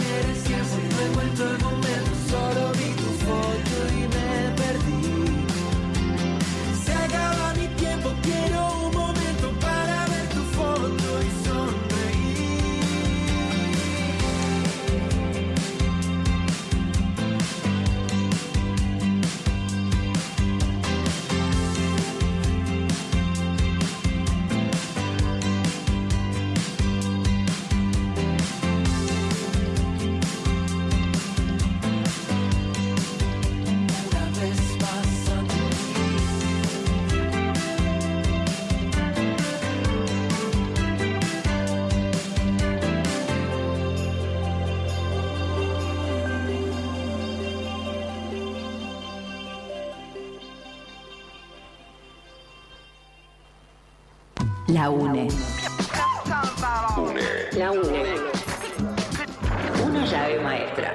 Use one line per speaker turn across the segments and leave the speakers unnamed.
merecías. No encuentro el momento, solo vi tu foto y me perdí. Se acaba mi tiempo, quiero un momento para ver tu foto y
La UNE. La UNE. Una llave maestra.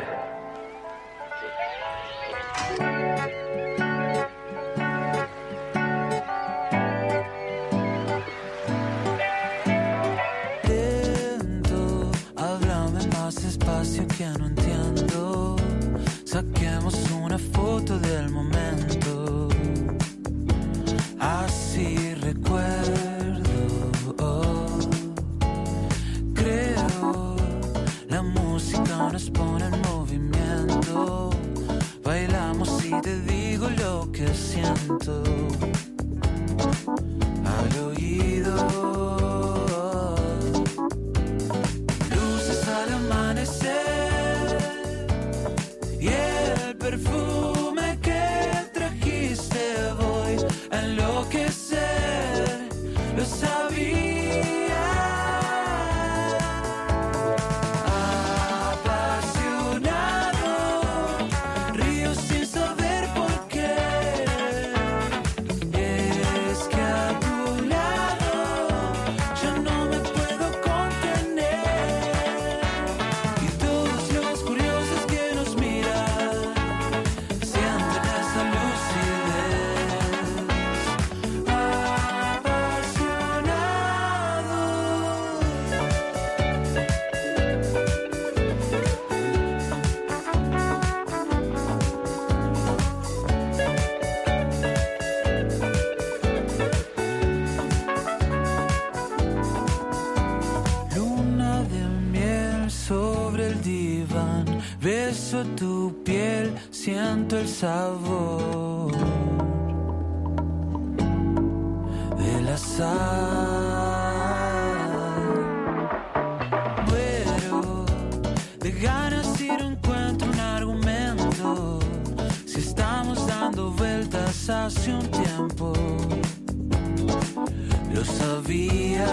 Lento, háblame más despacio que no entiendo. Saquemos una foto del momento. Así recuerdo. Nos pone en movimiento, bailamos y te digo lo que siento al oído. Luces al amanecer y el perfume que trajiste, voy a enloquecer, lo sabía. Beso tu piel, siento el sabor de la sal. Muero de ganas y no encuentro un argumento. Si estamos dando vueltas hace un tiempo, lo sabía.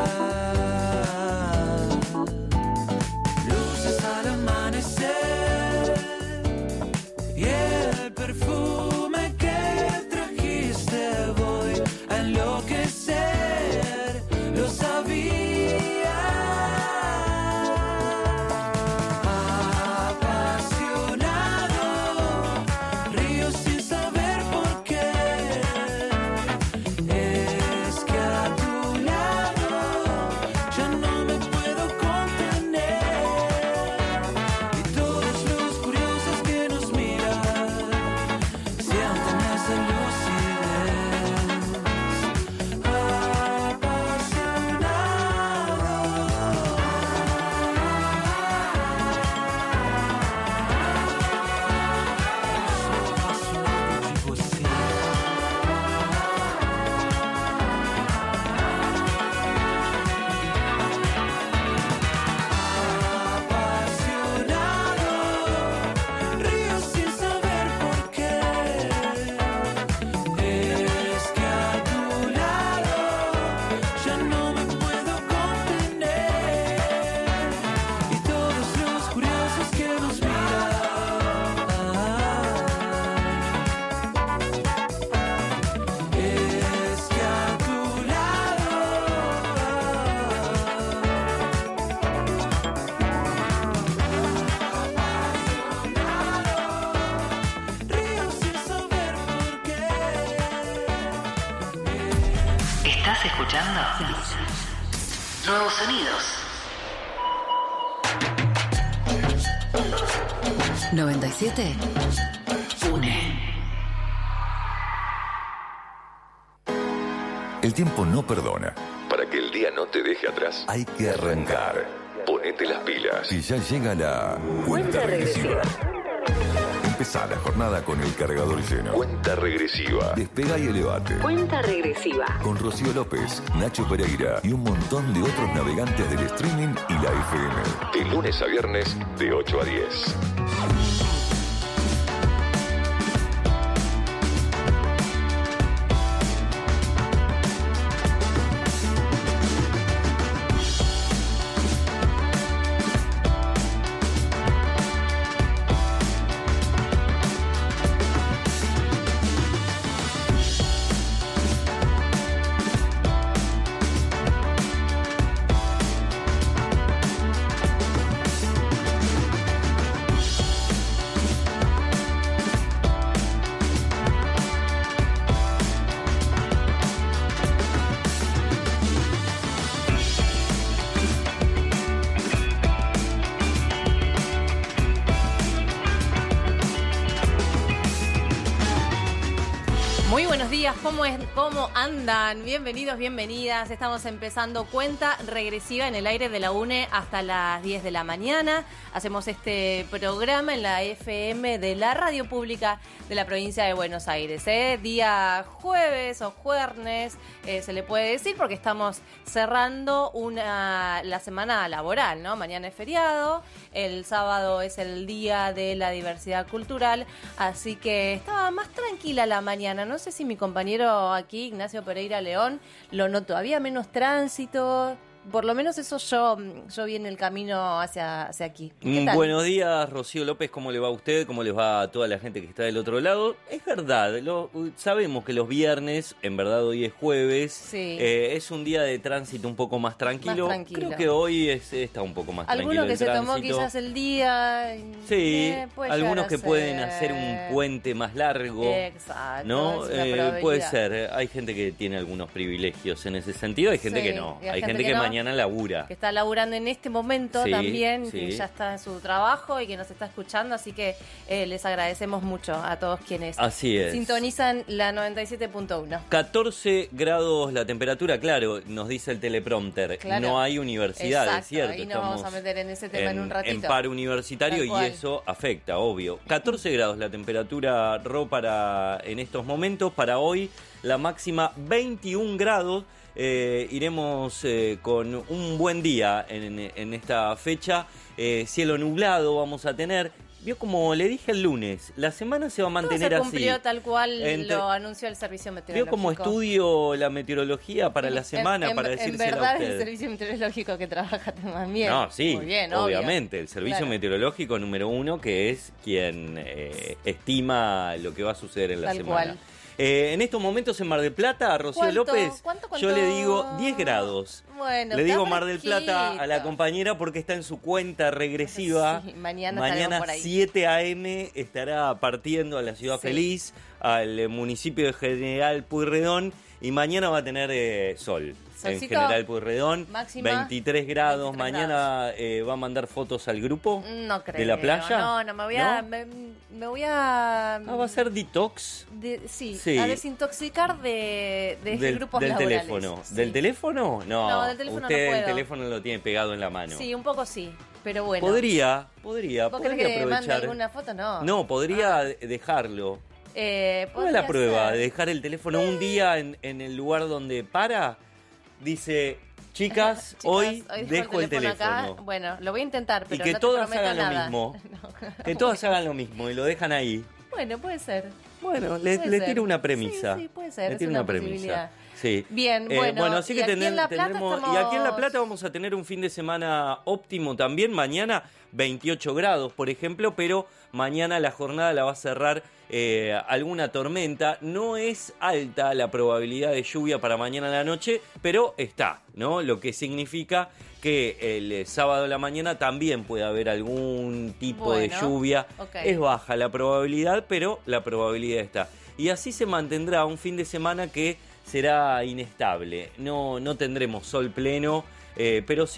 Luces al amanecer y el perfume que trajiste, voy a enloquecer, lo sabía. Apasionado, río sin saber por qué. Es que a tu lado ya no me puedo contener. Y todos los curiosos que nos miran sienten esa lucidez. Apasionado, río sin saber por qué. Es que a tu lado ya no me puedo contener. Y todos los curiosos que nos miran. Es que a tu lado río sin saber por qué.
¿Estás escuchando? Nuevos sonidos. 97 une.
El tiempo no perdona. Para que el día no te deje atrás, hay que arrancar. Ponete las pilas y ya llega la cuenta regresiva. Empezá la jornada con el cargador lleno. Cuenta regresiva. Despega y elevate.
Cuenta regresiva.
Con Rocío López, Nacho Pereira y un montón de otros navegantes del streaming y la FM. De lunes a viernes, de 8 a 10.
¿Cómo andan? Bienvenidos, bienvenidas. Estamos empezando cuenta regresiva en el aire de la UNE hasta las 10 de la mañana. Hacemos este programa en la FM de la Radio Pública de la provincia de Buenos Aires. Día jueves o jueves, se le puede decir, porque estamos cerrando la semana laboral, ¿no? Mañana es feriado, el sábado es el Día de la Diversidad Cultural, así que estaba más tranquila la mañana. No sé si mi compañero aquí, Ignacio Pereira León, lo notó. Había menos tránsito. Por lo menos eso yo vi en el camino hacia aquí.
Buenos días, Rocío López. ¿Cómo le va a usted? ¿Cómo les va a toda la gente que está del otro lado? Es verdad, sabemos que los viernes, en verdad hoy es jueves, sí. Es un día de tránsito un poco más tranquilo. Creo que hoy está un poco más tranquilo.
Alguno que se tomó quizás el día.
Sí, algunos que pueden hacer un puente más largo.
Exacto.
¿No? Puede ser. Hay gente que tiene algunos privilegios en ese sentido, hay gente que no. Hay gente que mañana labura.
Que está laburando en este momento también,
sí.
Que ya está en su trabajo y que nos está escuchando, así que les agradecemos mucho a todos quienes sintonizan la 97.1.
14 grados la temperatura, claro, nos dice el teleprompter. Claro. No hay universidad, es cierto.
Y nos vamos a meter en ese tema en un ratito.
En paro universitario y eso afecta, obvio. 14 grados la temperatura, para en estos momentos. Para hoy la máxima 21 grados. Iremos con un buen día en esta fecha. Cielo nublado vamos a tener. Vio, como le dije el lunes, la semana se va a mantener así.
Se cumplió tal cual lo anunció el servicio meteorológico.
Vio como estudio la meteorología para la semana, para decírselo a usted.
En verdad es el servicio meteorológico que trabaja también.
No, sí,
muy bien,
obviamente.
Obvio.
El servicio meteorológico número 1, que es quien estima lo que va a suceder en la semana. Tal cual. En estos momentos en Mar del Plata, Rocío López,
¿Cuánto?
Yo le digo 10 grados.
Bueno,
le digo Mar del Plata a la compañera porque está en su cuenta regresiva.
Sí, mañana por ahí.
7 a.m. estará partiendo a la Ciudad Feliz, al municipio de General Pueyrredón, y mañana va a tener sol.
Solcito,
en General Pueyrredón,
máxima,
23 grados.
23
mañana va a mandar fotos al grupo.
No creo.
¿De la playa?
No, me voy a... Me voy a...
¿va a ser detox?
Sí, a desintoxicar de grupos
del
laborales.
Teléfono.
Sí.
¿Del teléfono? No,
del teléfono
usted
no puedo.
El teléfono lo tiene pegado en la mano.
Sí, un poco sí, pero bueno.
Podría
¿Vos querés que
aprovechar.
mande alguna foto?
No, podría dejarlo. Haga la prueba de dejar el teléfono un día en el lugar donde para. Dice, chicas, hoy dejo el teléfono.
Acá. Bueno, lo voy a intentar, pero
y que
no
todas
te prometo
hagan
nada.
lo mismo. Que todas hagan lo mismo y lo dejan ahí.
Bueno, puede ser.
Bueno, le tiro una premisa.
Sí, puede ser.
Le tiro una premisa. Sí.
Bien, bueno.
Así que tendremos. Y aquí en La Plata vamos a tener un fin de semana óptimo también. Mañana 28 grados, por ejemplo, pero mañana la jornada la va a cerrar alguna tormenta. No es alta la probabilidad de lluvia para mañana a la noche, pero está, ¿no? Lo que significa que el sábado a la mañana también puede haber algún tipo de lluvia. Okay. Es baja la probabilidad, pero la probabilidad está. Y así se mantendrá un fin de semana que será inestable. No tendremos sol pleno, pero sí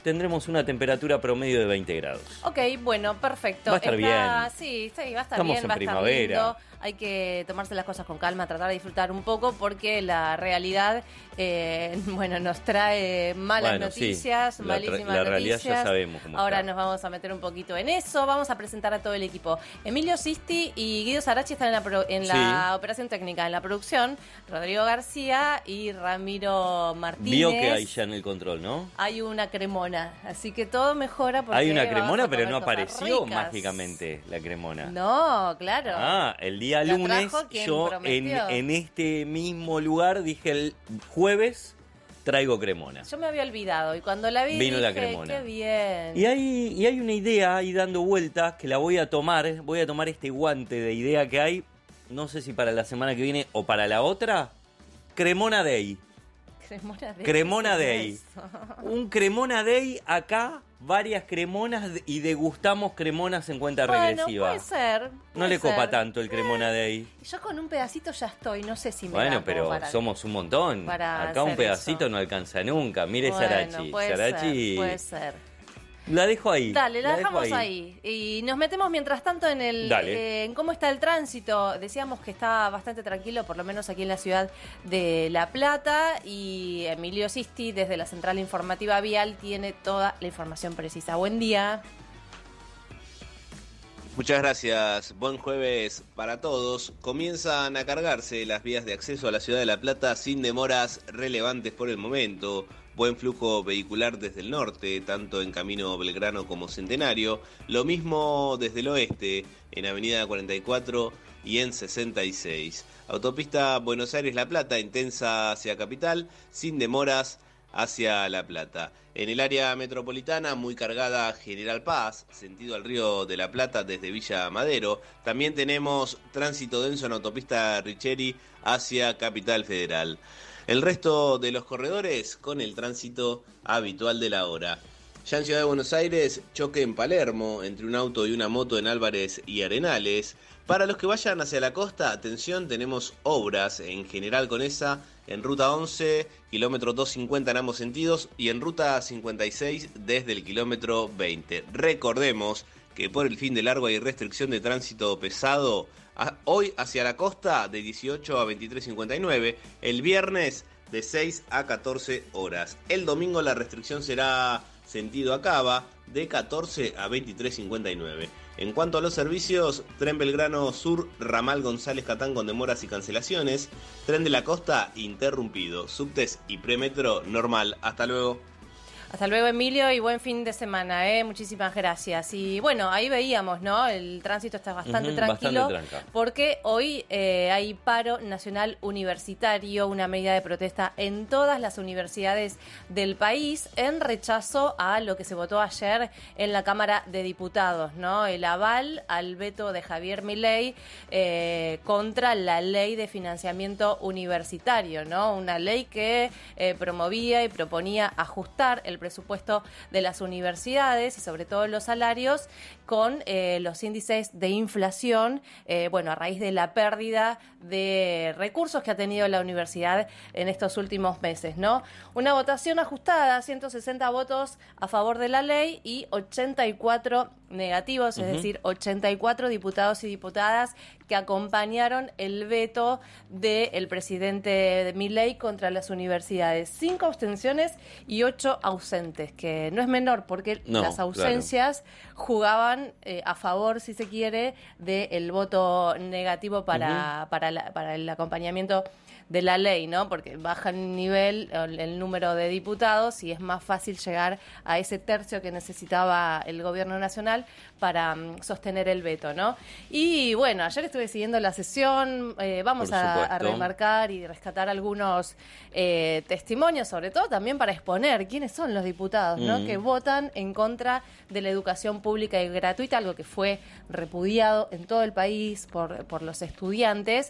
tendremos una temperatura promedio de 20 grados.
Ok, bueno, perfecto.
Va a estar bien.
Sí, va a estar
Estamos
bien,
en
va a estar
primavera.
lindo. Hay que tomarse las cosas con calma, tratar de disfrutar un poco porque la realidad, nos trae malas noticias,
sí.
malísimas
la realidad
noticias.
ya sabemos cómo
Ahora
está.
nos vamos a meter un poquito en eso. Vamos a presentar a todo el equipo. Emilio Sisti y Guido Sarachi están en la operación técnica, en la producción. Rodrigo García y Ramiro Martínez.
Vio que hay ya en el control, ¿no?
Hay una cremona, así que todo mejora porque
Hay una
vamos
cremona,
a
pero
comer
no
cosas
apareció
ricas.
mágicamente la cremona.
No, claro.
El día
La
lunes,
trajo quien
yo
prometió.
en este mismo lugar dije el jueves traigo cremona.
Yo me había olvidado y cuando la vi
Vino
dije,
la cremona.
qué bien.
Y hay una idea ahí dando vueltas que la voy a tomar este guante de idea que hay, no sé si para la semana que viene o para la otra, Cremona Day. Cremona Day. Un Cremona Day acá, varias cremonas y degustamos cremonas en cuenta regresiva.
Puede ser.
No le copa tanto el Cremona Day.
Yo con un pedacito ya estoy, no sé si me
Bueno,
da
pero
para,
somos un montón.
para
Acá un
hacer
pedacito
eso.
no alcanza nunca. Mire
Bueno,
Sarachi. Sarachi.
puede ser.
La dejo ahí.
Dale, la
dejo
dejamos ahí. Y nos metemos mientras tanto en cómo está el tránsito. Decíamos que está bastante tranquilo, por lo menos aquí en la ciudad de La Plata. Y Emilio Sisti, desde la Central Informativa Vial, tiene toda la información precisa. Buen día.
Muchas gracias. Buen jueves para todos. Comienzan a cargarse las vías de acceso a la ciudad de La Plata sin demoras relevantes por el momento. Buen flujo vehicular desde el norte, tanto en Camino Belgrano como Centenario. Lo mismo desde el oeste, en Avenida 44 y en 66. Autopista Buenos Aires-La Plata, intensa hacia Capital, sin demoras hacia La Plata. En el área metropolitana, muy cargada General Paz, sentido al Río de la Plata desde Villa Madero. También tenemos tránsito denso en autopista Richeri hacia Capital Federal. El resto de los corredores con el tránsito habitual de la hora. Ya en Ciudad de Buenos Aires, choque en Palermo entre un auto y una moto en Álvarez y Arenales. Para los que vayan hacia la costa, atención, tenemos obras en General Conesa, en Ruta 11, kilómetro 250 en ambos sentidos, y en Ruta 56 desde el kilómetro 20. Recordemos que por el fin de largo hay restricción de tránsito pesado hoy hacia la costa de 18 a 23:59, el viernes de 6 a 14 horas. El domingo la restricción será sentido a Cava de 14 a 23:59. En cuanto a los servicios, Tren Belgrano Sur, Ramal González Catán con demoras y cancelaciones, Tren de la Costa interrumpido, subtes y premetro normal. Hasta luego.
Hasta luego, Emilio, y buen fin de semana, muchísimas gracias. Y bueno, ahí veíamos, ¿no? El tránsito está bastante tranquilo, porque hoy hay paro nacional universitario, una medida de protesta en todas las universidades del país en rechazo a lo que se votó ayer en la Cámara de Diputados, ¿no? El aval al veto de Javier Milei contra la ley de financiamiento universitario, ¿no? Una ley que promovía y proponía ajustar el presupuesto de las universidades y sobre todo los salarios con los índices de inflación, a raíz de la pérdida de recursos que ha tenido la universidad en estos últimos meses, ¿no? Una votación ajustada, 160 votos a favor de la ley y 84 negativos, es decir, 84 diputados y diputadas que acompañaron el veto del presidente Milei contra las universidades. 5 abstenciones y 8 ausentes, que no es menor porque las ausencias jugaban a favor, si se quiere, del voto negativo para el acompañamiento de la ley, ¿no? Porque baja el nivel, el número de diputados y es más fácil llegar a ese tercio que necesitaba el gobierno nacional para sostener el veto, ¿no? Y bueno, ayer estuve siguiendo la sesión, vamos a remarcar y rescatar algunos testimonios, sobre todo también para exponer quiénes son los diputados, ¿no? Que votan en contra de la educación pública y gratuita, algo que fue repudiado en todo el país por los estudiantes,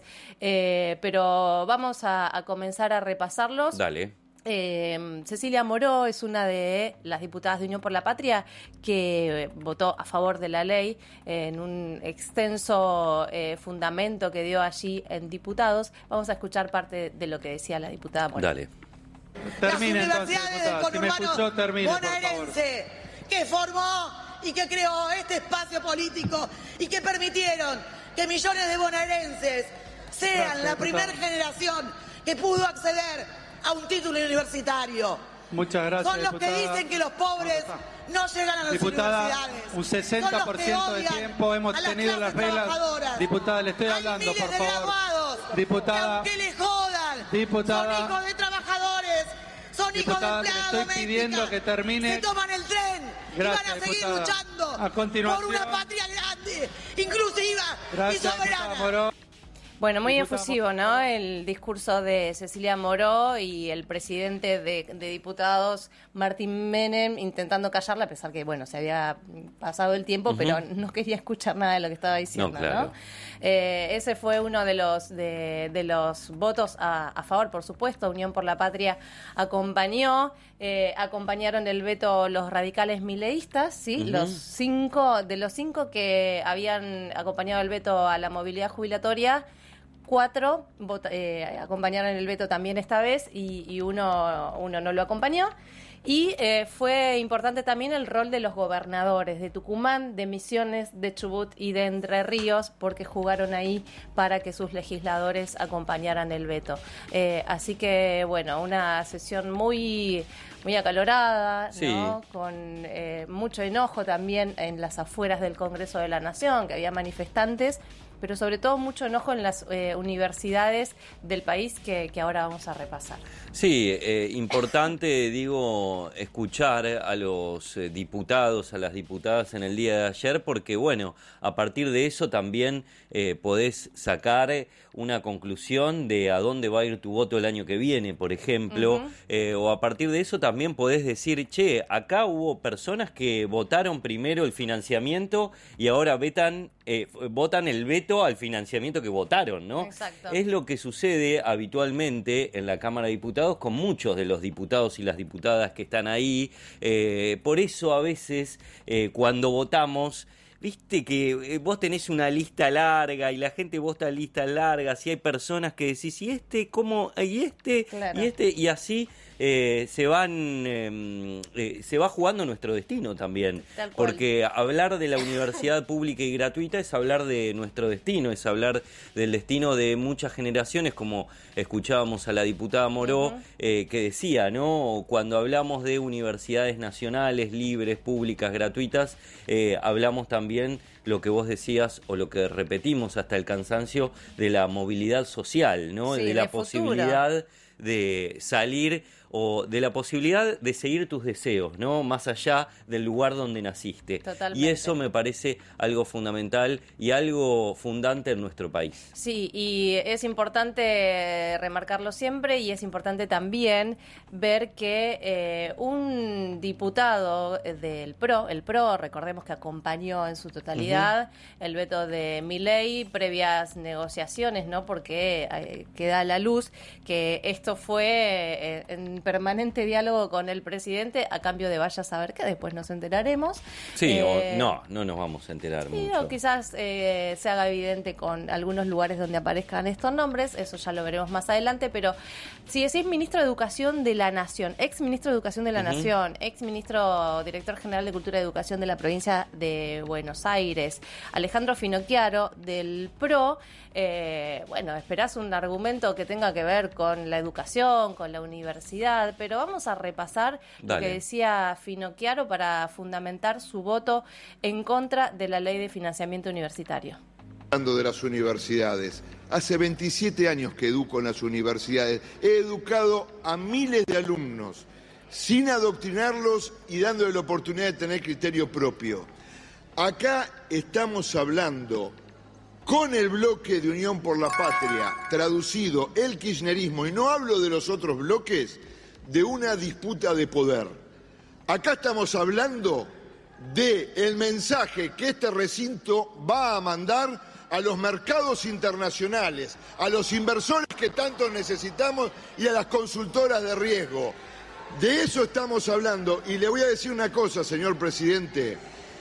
pero vamos a comenzar a repasarlos.
Dale.
Cecilia Moró es una de las diputadas de Unión por la Patria que votó a favor de la ley en un extenso fundamento que dio allí en diputados. Vamos a escuchar parte de lo que decía la diputada Moró.
Dale.
Termine, las universidades del conurbano bonaerense, que formó y que creó este espacio político y que permitieron que millones de bonaerenses sean la primera generación que pudo acceder a un título universitario.
Muchas gracias,
son los
diputada.
que dicen que los pobres no llegan a las universidades.
Un 60% de tiempo hemos tenido las reglas. Diputada, le estoy hablando, por favor.
Graduados,
diputada,
que aunque le jodan,
diputada,
son hijos de trabajadores, son hijos de empleadas
le estoy pidiendo que termine.
Se toman el tren y van a seguir luchando
a continuación
por una patria grande, inclusiva y soberana.
Bueno, muy efusivo, ¿no? El discurso de Cecilia Moró y el presidente de diputados, Martín Menem, intentando callarla, a pesar que, bueno, se había pasado el tiempo, pero no quería escuchar nada de lo que estaba diciendo, ¿no? Ese fue uno de los votos a favor, por supuesto. Unión por la Patria acompañaron el veto los radicales mileístas, ¿sí? De los cinco que habían acompañado el veto a la movilidad jubilatoria, 4 acompañaron el veto también esta vez y uno no lo acompañó. Y fue importante también el rol de los gobernadores de Tucumán, de Misiones, de Chubut y de Entre Ríos, porque jugaron ahí para que sus legisladores acompañaran el veto. Así que, bueno, una sesión muy acalorada,
sí,
¿no? Con mucho enojo también en las afueras del Congreso de la Nación, que había manifestantes, pero sobre todo mucho enojo en las universidades del país que ahora vamos a repasar.
Sí, importante, digo, escuchar a los diputados, a las diputadas en el día de ayer, porque, bueno, a partir de eso también podés sacar una conclusión de a dónde va a ir tu voto el año que viene, por ejemplo, o a partir de eso también podés decir, che, acá hubo personas que votaron primero el financiamiento y ahora votan el veto al financiamiento que votaron, ¿no?
Exacto.
Es lo que sucede habitualmente en la Cámara de Diputados con muchos de los diputados y las diputadas que están ahí. Por eso a veces cuando votamos, viste que vos tenés una lista larga y la gente vota listas largas y hay personas que decís, ¿y este cómo? ¿Y este?
Claro.
¿Y este? Y así se va jugando nuestro destino también. Porque hablar de la universidad pública y gratuita es hablar de nuestro destino, es hablar del destino de muchas generaciones, como escuchábamos a la diputada Moró, que decía, ¿no? Cuando hablamos de universidades nacionales, libres, públicas, gratuitas, hablamos también lo que vos decías o lo que repetimos hasta el cansancio de la movilidad social, ¿no?
Sí,
de la posibilidad de salir o de la posibilidad de seguir tus deseos, ¿no? Más allá del lugar donde naciste.
Totalmente.
Y eso me parece algo fundamental y algo fundante en nuestro país.
Sí, y es importante remarcarlo siempre y es importante también ver que un diputado del PRO, el PRO, recordemos que acompañó en su totalidad el veto de Milei, previas negociaciones, ¿no? Porque queda a la luz que esto fue en permanente diálogo con el presidente a cambio de vaya a saber que después nos enteraremos.
Sí, no nos vamos a enterar mucho.
O quizás se haga evidente con algunos lugares donde aparezcan estos nombres, eso ya lo veremos más adelante, pero si decís ministro de Educación de la Nación, ex ministro de Educación de la Nación, ex ministro director general de Cultura y Educación de la provincia de Buenos Aires, Alejandro Finocchiaro del PRO, bueno, esperás un argumento que tenga que ver con la educación, con la universidad, pero vamos a repasar lo que decía Finocchiaro para fundamentar su voto en contra de la ley de financiamiento universitario.
Hablando de las universidades, hace 27 años que educo en las universidades, he educado a miles de alumnos sin adoctrinarlos y dándole la oportunidad de tener criterio propio. Acá estamos hablando con el bloque de Unión por la Patria, traducido el kirchnerismo, y no hablo de los otros bloques, de una disputa de poder. Acá estamos hablando del mensaje que este recinto va a mandar a los mercados internacionales, a los inversores que tanto necesitamos y a las consultoras de riesgo. De eso estamos hablando. Y le voy a decir una cosa, señor presidente,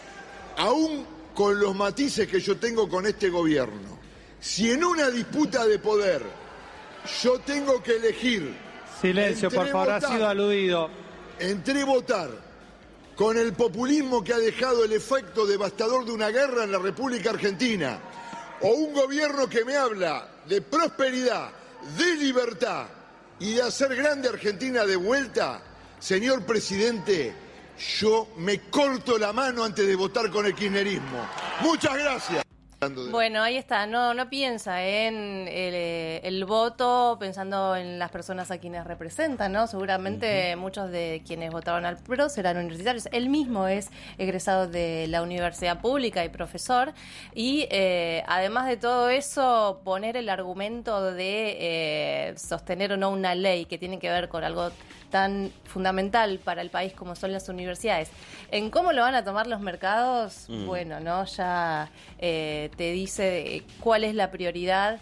aún con los matices que yo tengo con este gobierno, si en una disputa de poder yo tengo que elegir
Silencio, por favor, ha sido aludido.
Entre votar con el populismo que ha dejado el efecto devastador de una guerra en la República Argentina, o un gobierno que me habla de prosperidad, de libertad y de hacer grande Argentina de vuelta, señor presidente, yo me corto la mano antes de votar con el kirchnerismo. Muchas gracias.
Bueno, ahí está, no piensa en el voto pensando en las personas a quienes representan, ¿no? Seguramente muchos de quienes votaron al PRO serán universitarios. Él mismo es egresado de la universidad pública y profesor, y además de todo eso, poner el argumento de sostener o no una ley que tiene que ver con algo tan fundamental para el país como son las universidades. En cómo lo van a tomar los mercados, bueno, ¿no? Ya te dice cuál es la prioridad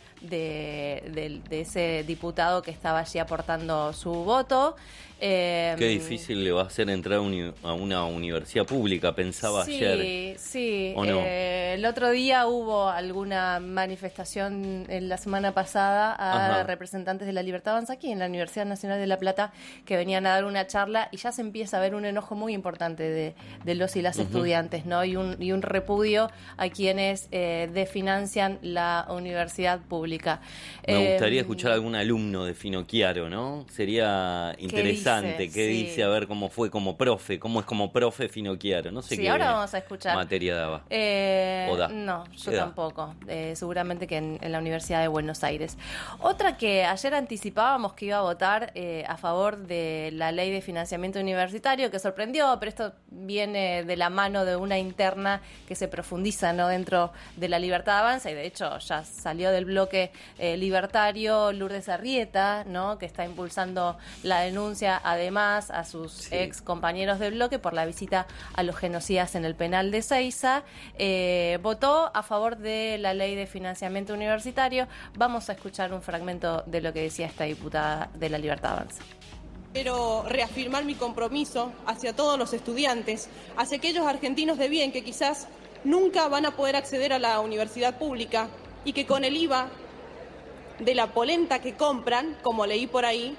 de ese diputado que estaba allí aportando su voto.
Qué difícil le va a ser entrar a una universidad pública, pensaba ayer.
Sí,
¿O no?
El otro día hubo alguna manifestación en la semana pasada a representantes de La Libertad Avanza aquí en la Universidad Nacional de La Plata, que venían a dar una charla, y ya se empieza a ver un enojo muy importante de los y las estudiantes, ¿no? Y un repudio a quienes desfinancian la universidad pública.
Me gustaría escuchar a algún alumno de Finocchiaro, ¿no? Sería interesante. ¿Qué dice? A ver cómo fue como profe, cómo es como profe Finocchiaro. No sé qué
ahora vamos a escuchar.
Materia daba.
¿O da? No, yo tampoco. Seguramente que en la Universidad de Buenos Aires. Otra que ayer anticipábamos que iba a votar a favor de la ley de financiamiento universitario, que sorprendió, pero esto viene de la mano de una interna que se profundiza, ¿no?, dentro de La Libertad Avanza, y de hecho ya salió del bloque libertario Lourdes Arrieta, ¿no?, que está impulsando la denuncia además a sus ex compañeros del bloque por la visita a los genocidas en el penal de Seiza. Votó a favor de la ley de financiamiento universitario. Vamos a escuchar un fragmento de lo que decía esta diputada de La Libertad Avanza.
Quiero reafirmar mi compromiso hacia todos los estudiantes, hacia aquellos argentinos de bien que quizás nunca van a poder acceder a la universidad pública y que con el IVA de la polenta que compran, como leí por ahí,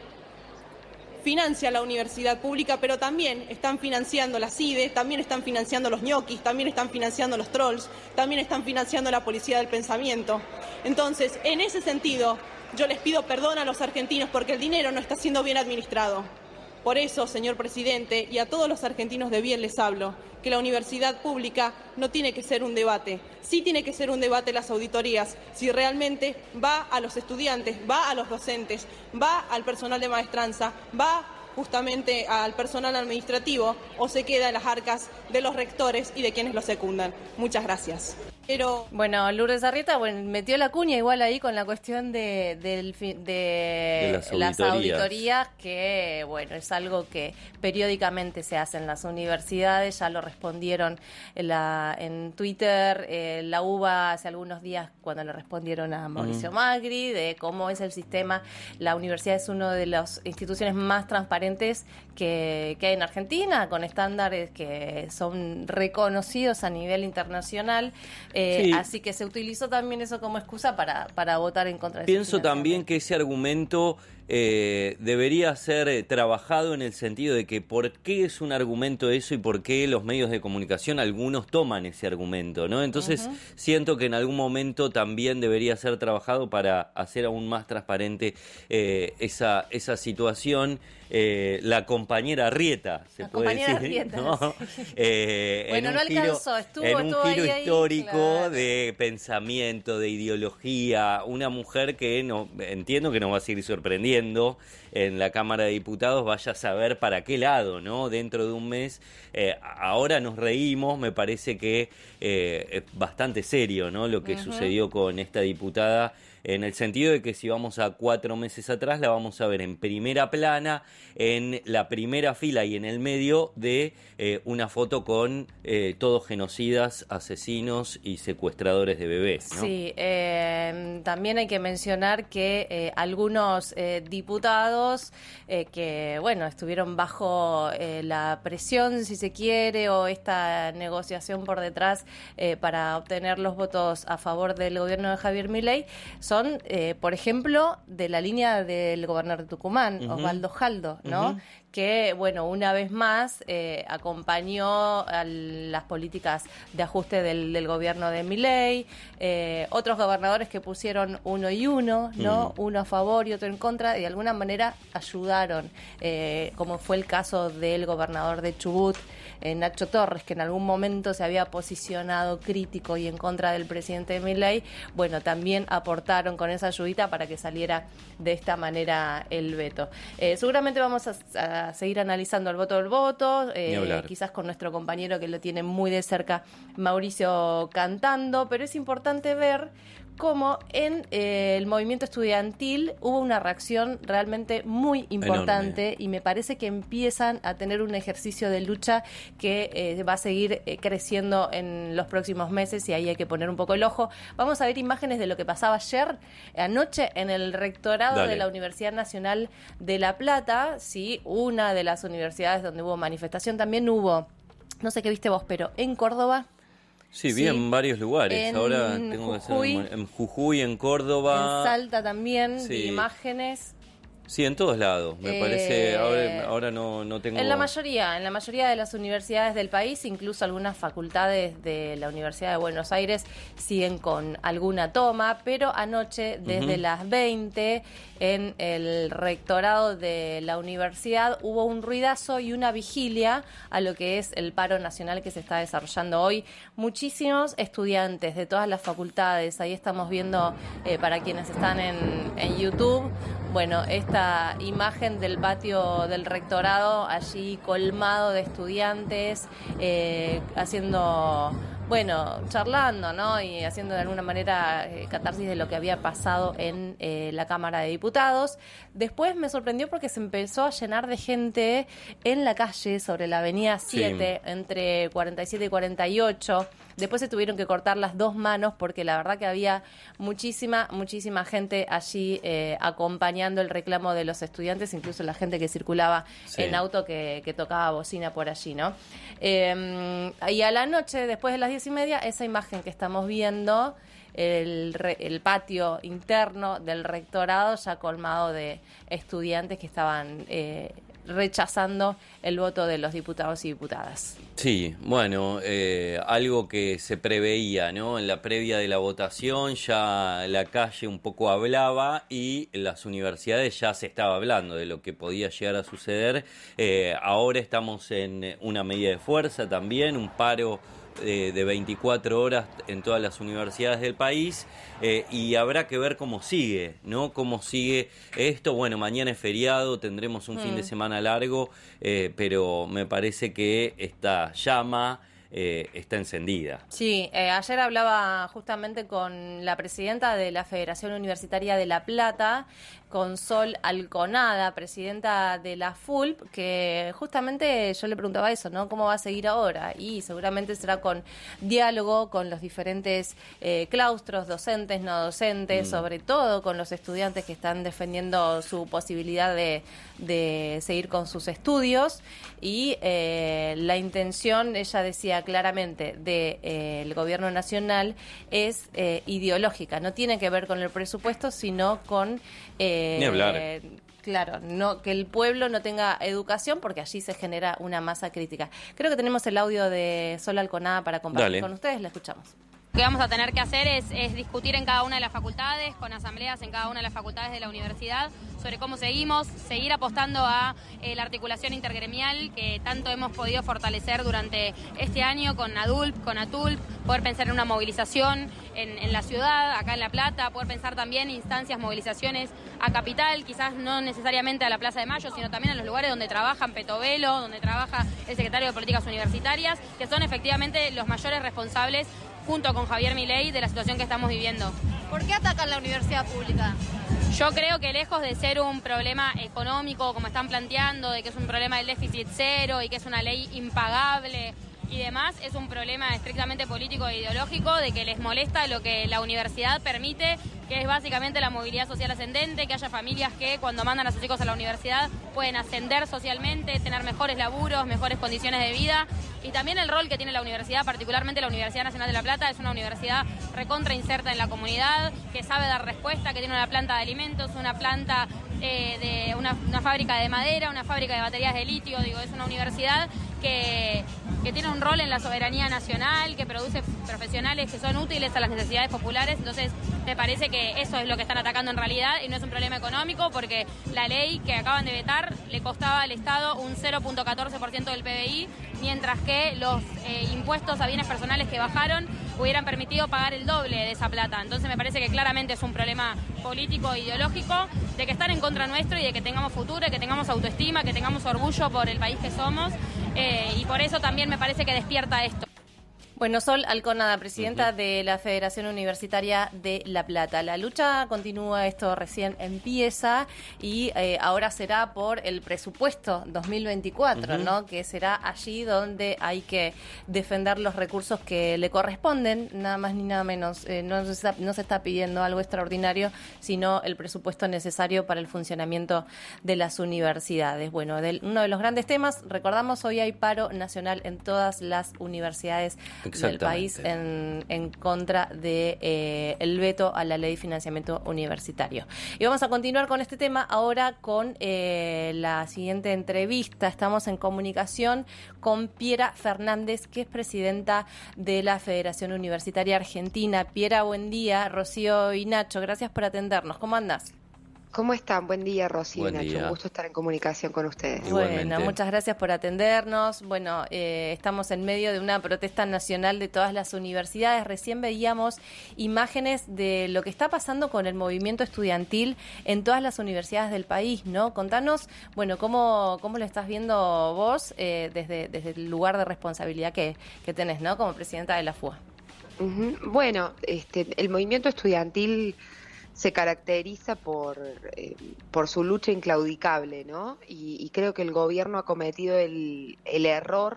financia la universidad pública, pero también están financiando la CIDE, también están financiando los ñoquis, también están financiando los trolls, también están financiando la policía del pensamiento. Entonces, en ese sentido, yo les pido perdón a los argentinos porque el dinero no está siendo bien administrado. Por eso, señor presidente, y a todos los argentinos de bien les hablo, que la universidad pública no tiene que ser un debate. Sí tiene que ser un debate las auditorías, si realmente va a los estudiantes, va a los docentes, va al personal de maestranza, va justamente al personal administrativo, o se queda en las arcas de los rectores y de quienes los secundan. Muchas gracias.
Bueno, Lourdes Arrieta metió la cuña igual ahí con la cuestión de las auditorías, que bueno, es algo que periódicamente se hace en las universidades. Ya lo respondieron en Twitter, la UBA hace algunos días cuando le respondieron a Mauricio Macri de cómo es el sistema. La universidad es una de las instituciones más transparentes que hay en Argentina, con estándares que son reconocidos a nivel internacional. Así que se utilizó también eso como excusa para votar en contra de eso.
Pienso también que ese argumento debería ser trabajado en el sentido de que por qué es un argumento eso y por qué los medios de comunicación algunos toman ese argumento, ¿no? Entonces siento que en algún momento también debería ser trabajado para hacer aún más transparente esa situación. La compañera Arrieta, se puede decir,
Arrieta,
¿no?
Sí. Bueno, no alcanzó, estuvo
en un giro
ahí,
histórico,
claro,
de pensamiento, de ideología, una mujer que entiendo que nos va a seguir sorprendiendo en la Cámara de Diputados, vaya a saber para qué lado, ¿no? Dentro de un mes, ahora nos reímos, me parece que es bastante serio, ¿no? Lo que sucedió con esta diputada, en el sentido de que si vamos a 4 meses atrás, la vamos a ver en primera plana, en la primera fila y en el medio de una foto con todos genocidas, asesinos y secuestradores de bebés, ¿no?
Sí, también hay que mencionar que algunos diputados que, bueno, estuvieron bajo la presión, si se quiere, o esta negociación por detrás para obtener los votos a favor del gobierno de Javier Milei, son, por ejemplo, de la línea del gobernador de Tucumán, Osvaldo Jaldo, ¿no? Que, bueno, una vez más acompañó a las políticas de ajuste del gobierno de Milei, otros gobernadores que pusieron uno y uno, ¿no? Uno a favor y otro en contra, y de alguna manera ayudaron, como fue el caso del gobernador de Chubut, Nacho Torres, que en algún momento se había posicionado crítico y en contra del presidente Milei. Bueno, también aportaron con esa ayudita para que saliera de esta manera el veto. Seguramente vamos a seguir analizando el voto del voto, quizás con nuestro compañero que lo tiene muy de cerca, Mauricio Cantando, pero es importante ver cómo en el movimiento estudiantil hubo una reacción realmente muy importante, enorme. Y me parece que empiezan a tener un ejercicio de lucha que va a seguir creciendo en los próximos meses, y ahí hay que poner un poco el ojo. Vamos a ver imágenes de lo que pasaba anoche en el rectorado de la Universidad Nacional de La Plata, sí, una de las universidades donde hubo manifestación. También hubo, no sé qué viste vos, pero en Córdoba.
Sí, vi en varios lugares. Ahora tengo Jujuy, que hacer en Jujuy, en Córdoba.
En Salta también, vi imágenes.
Sí, en todos lados. Me parece, ahora no tengo...
En la mayoría de las universidades del país, incluso algunas facultades de la Universidad de Buenos Aires siguen con alguna toma, pero anoche, desde las 20, en el rectorado de la universidad, hubo un ruidazo y una vigilia a lo que es el paro nacional que se está desarrollando hoy. Muchísimos estudiantes de todas las facultades, ahí estamos viendo, para quienes están en YouTube, bueno, esta imagen del patio del rectorado allí colmado de estudiantes haciendo, bueno, charlando, ¿no? Y haciendo de alguna manera catarsis de lo que había pasado en la Cámara de Diputados. Después me sorprendió porque se empezó a llenar de gente en la calle sobre la avenida 7, entre 47 y 48. Después se tuvieron que cortar las dos manos porque la verdad que había muchísima gente allí acompañando el reclamo de los estudiantes, incluso la gente que circulaba en auto que tocaba bocina por allí, ¿no? Y a la noche, después de las 10:30, esa imagen que estamos viendo, el patio interno del rectorado ya colmado de estudiantes que estaban rechazando el voto de los diputados y diputadas.
Sí, bueno, algo que se preveía, ¿no? En la previa de la votación ya la calle un poco hablaba y en las universidades ya se estaba hablando de lo que podía llegar a suceder. Ahora estamos en una medida de fuerza también, un paro de 24 horas en todas las universidades del país, y habrá que ver cómo sigue, ¿no? Cómo sigue esto. Bueno, mañana es feriado, tendremos un fin de semana largo, pero me parece que esta llama está encendida.
Sí, ayer hablaba justamente con la presidenta de la Federación Universitaria de La Plata, con Sol Alconada, presidenta de la FULP, que justamente yo le preguntaba eso, ¿no? ¿Cómo va a seguir ahora? Y seguramente será con diálogo con los diferentes claustros, docentes, no docentes, sobre todo con los estudiantes que están defendiendo su posibilidad de seguir con sus estudios. Y la intención, ella decía claramente, del gobierno nacional es ideológica, no tiene que ver con el presupuesto, sino con...
Ni hablar.
Claro, no, que el pueblo no tenga educación, porque allí se genera una masa crítica. Creo que tenemos el audio de Sol Alconada para compartir con ustedes, la escuchamos.
Lo que vamos a tener que hacer es discutir en cada una de las facultades, con asambleas en cada una de las facultades de la universidad, sobre cómo seguimos, seguir apostando a la articulación intergremial que tanto hemos podido fortalecer durante este año con ADULP, con ATULP, poder pensar en una movilización en la ciudad, acá en La Plata, poder pensar también instancias, movilizaciones a Capital, quizás no necesariamente a la Plaza de Mayo, sino también a los lugares donde trabajan Petovelo, donde trabaja el secretario de Políticas Universitarias, que son efectivamente los mayores responsables, junto con Javier Milei, de la situación que estamos viviendo.
¿Por qué atacan la universidad pública?
Yo creo que lejos de ser un problema económico, como están planteando, de que es un problema del déficit cero y que es una ley impagable y demás, es un problema estrictamente político e ideológico, de que les molesta lo que la universidad permite, que es básicamente la movilidad social ascendente, que haya familias que cuando mandan a sus hijos a la universidad pueden ascender socialmente, tener mejores laburos, mejores condiciones de vida, y también el rol que tiene la universidad, particularmente la Universidad Nacional de La Plata, es una universidad recontra inserta en la comunidad, que sabe dar respuesta, que tiene una planta de alimentos, una planta de una fábrica de madera, una fábrica de baterías de litio, es una universidad que tiene un rol en la soberanía nacional, que produce profesionales que son útiles a las necesidades populares. Entonces me parece que eso es lo que están atacando en realidad y no es un problema económico, porque la ley que acaban de vetar le costaba al Estado un 0.14% del PBI, mientras que los impuestos a bienes personales que bajaron hubieran permitido pagar el doble de esa plata. Entonces me parece que claramente es un problema político e ideológico, de que están en contra nuestro y de que tengamos futuro, de que tengamos autoestima, que tengamos orgullo por el país que somos, y por eso también me parece que despierta esto.
Bueno, Sol Alconada, presidenta de la Federación Universitaria de La Plata. La lucha continúa, esto recién empieza y ahora será por el presupuesto 2024, ¿no? Que será allí donde hay que defender los recursos que le corresponden, nada más ni nada menos. No se está pidiendo algo extraordinario, sino el presupuesto necesario para el funcionamiento de las universidades. Bueno, uno de los grandes temas, recordamos, hoy hay paro nacional en todas las universidades del país en contra de el veto a la ley de financiamiento universitario. Y vamos a continuar con este tema ahora con la siguiente entrevista. Estamos en comunicación con Piera Fernández, que es presidenta de la Federación Universitaria Argentina. Piera, buen día. Rocío y Nacho, gracias por atendernos. ¿Cómo andás?
¿Cómo están? Buen día, Rocío y Nacho. Un gusto estar en comunicación con ustedes.
Bueno, muchas gracias por atendernos. Bueno, estamos en medio de una protesta nacional de todas las universidades. Recién veíamos imágenes de lo que está pasando con el movimiento estudiantil en todas las universidades del país, ¿no? Contanos, bueno, cómo lo estás viendo vos desde el lugar de responsabilidad que tenés, ¿no? Como presidenta de la FUA.
Bueno, el movimiento estudiantil se caracteriza por su lucha inclaudicable, ¿no? Y creo que el gobierno ha cometido el error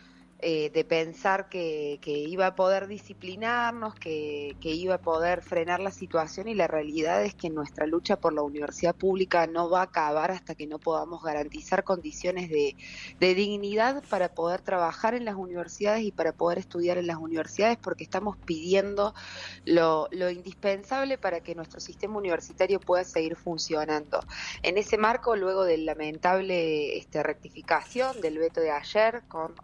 de pensar que iba a poder disciplinarnos, que iba a poder frenar la situación, y la realidad es que nuestra lucha por la universidad pública no va a acabar hasta que no podamos garantizar condiciones de dignidad para poder trabajar en las universidades y para poder estudiar en las universidades, porque estamos pidiendo lo indispensable para que nuestro sistema universitario pueda seguir funcionando. En ese marco, luego de la lamentable rectificación del veto de ayer, con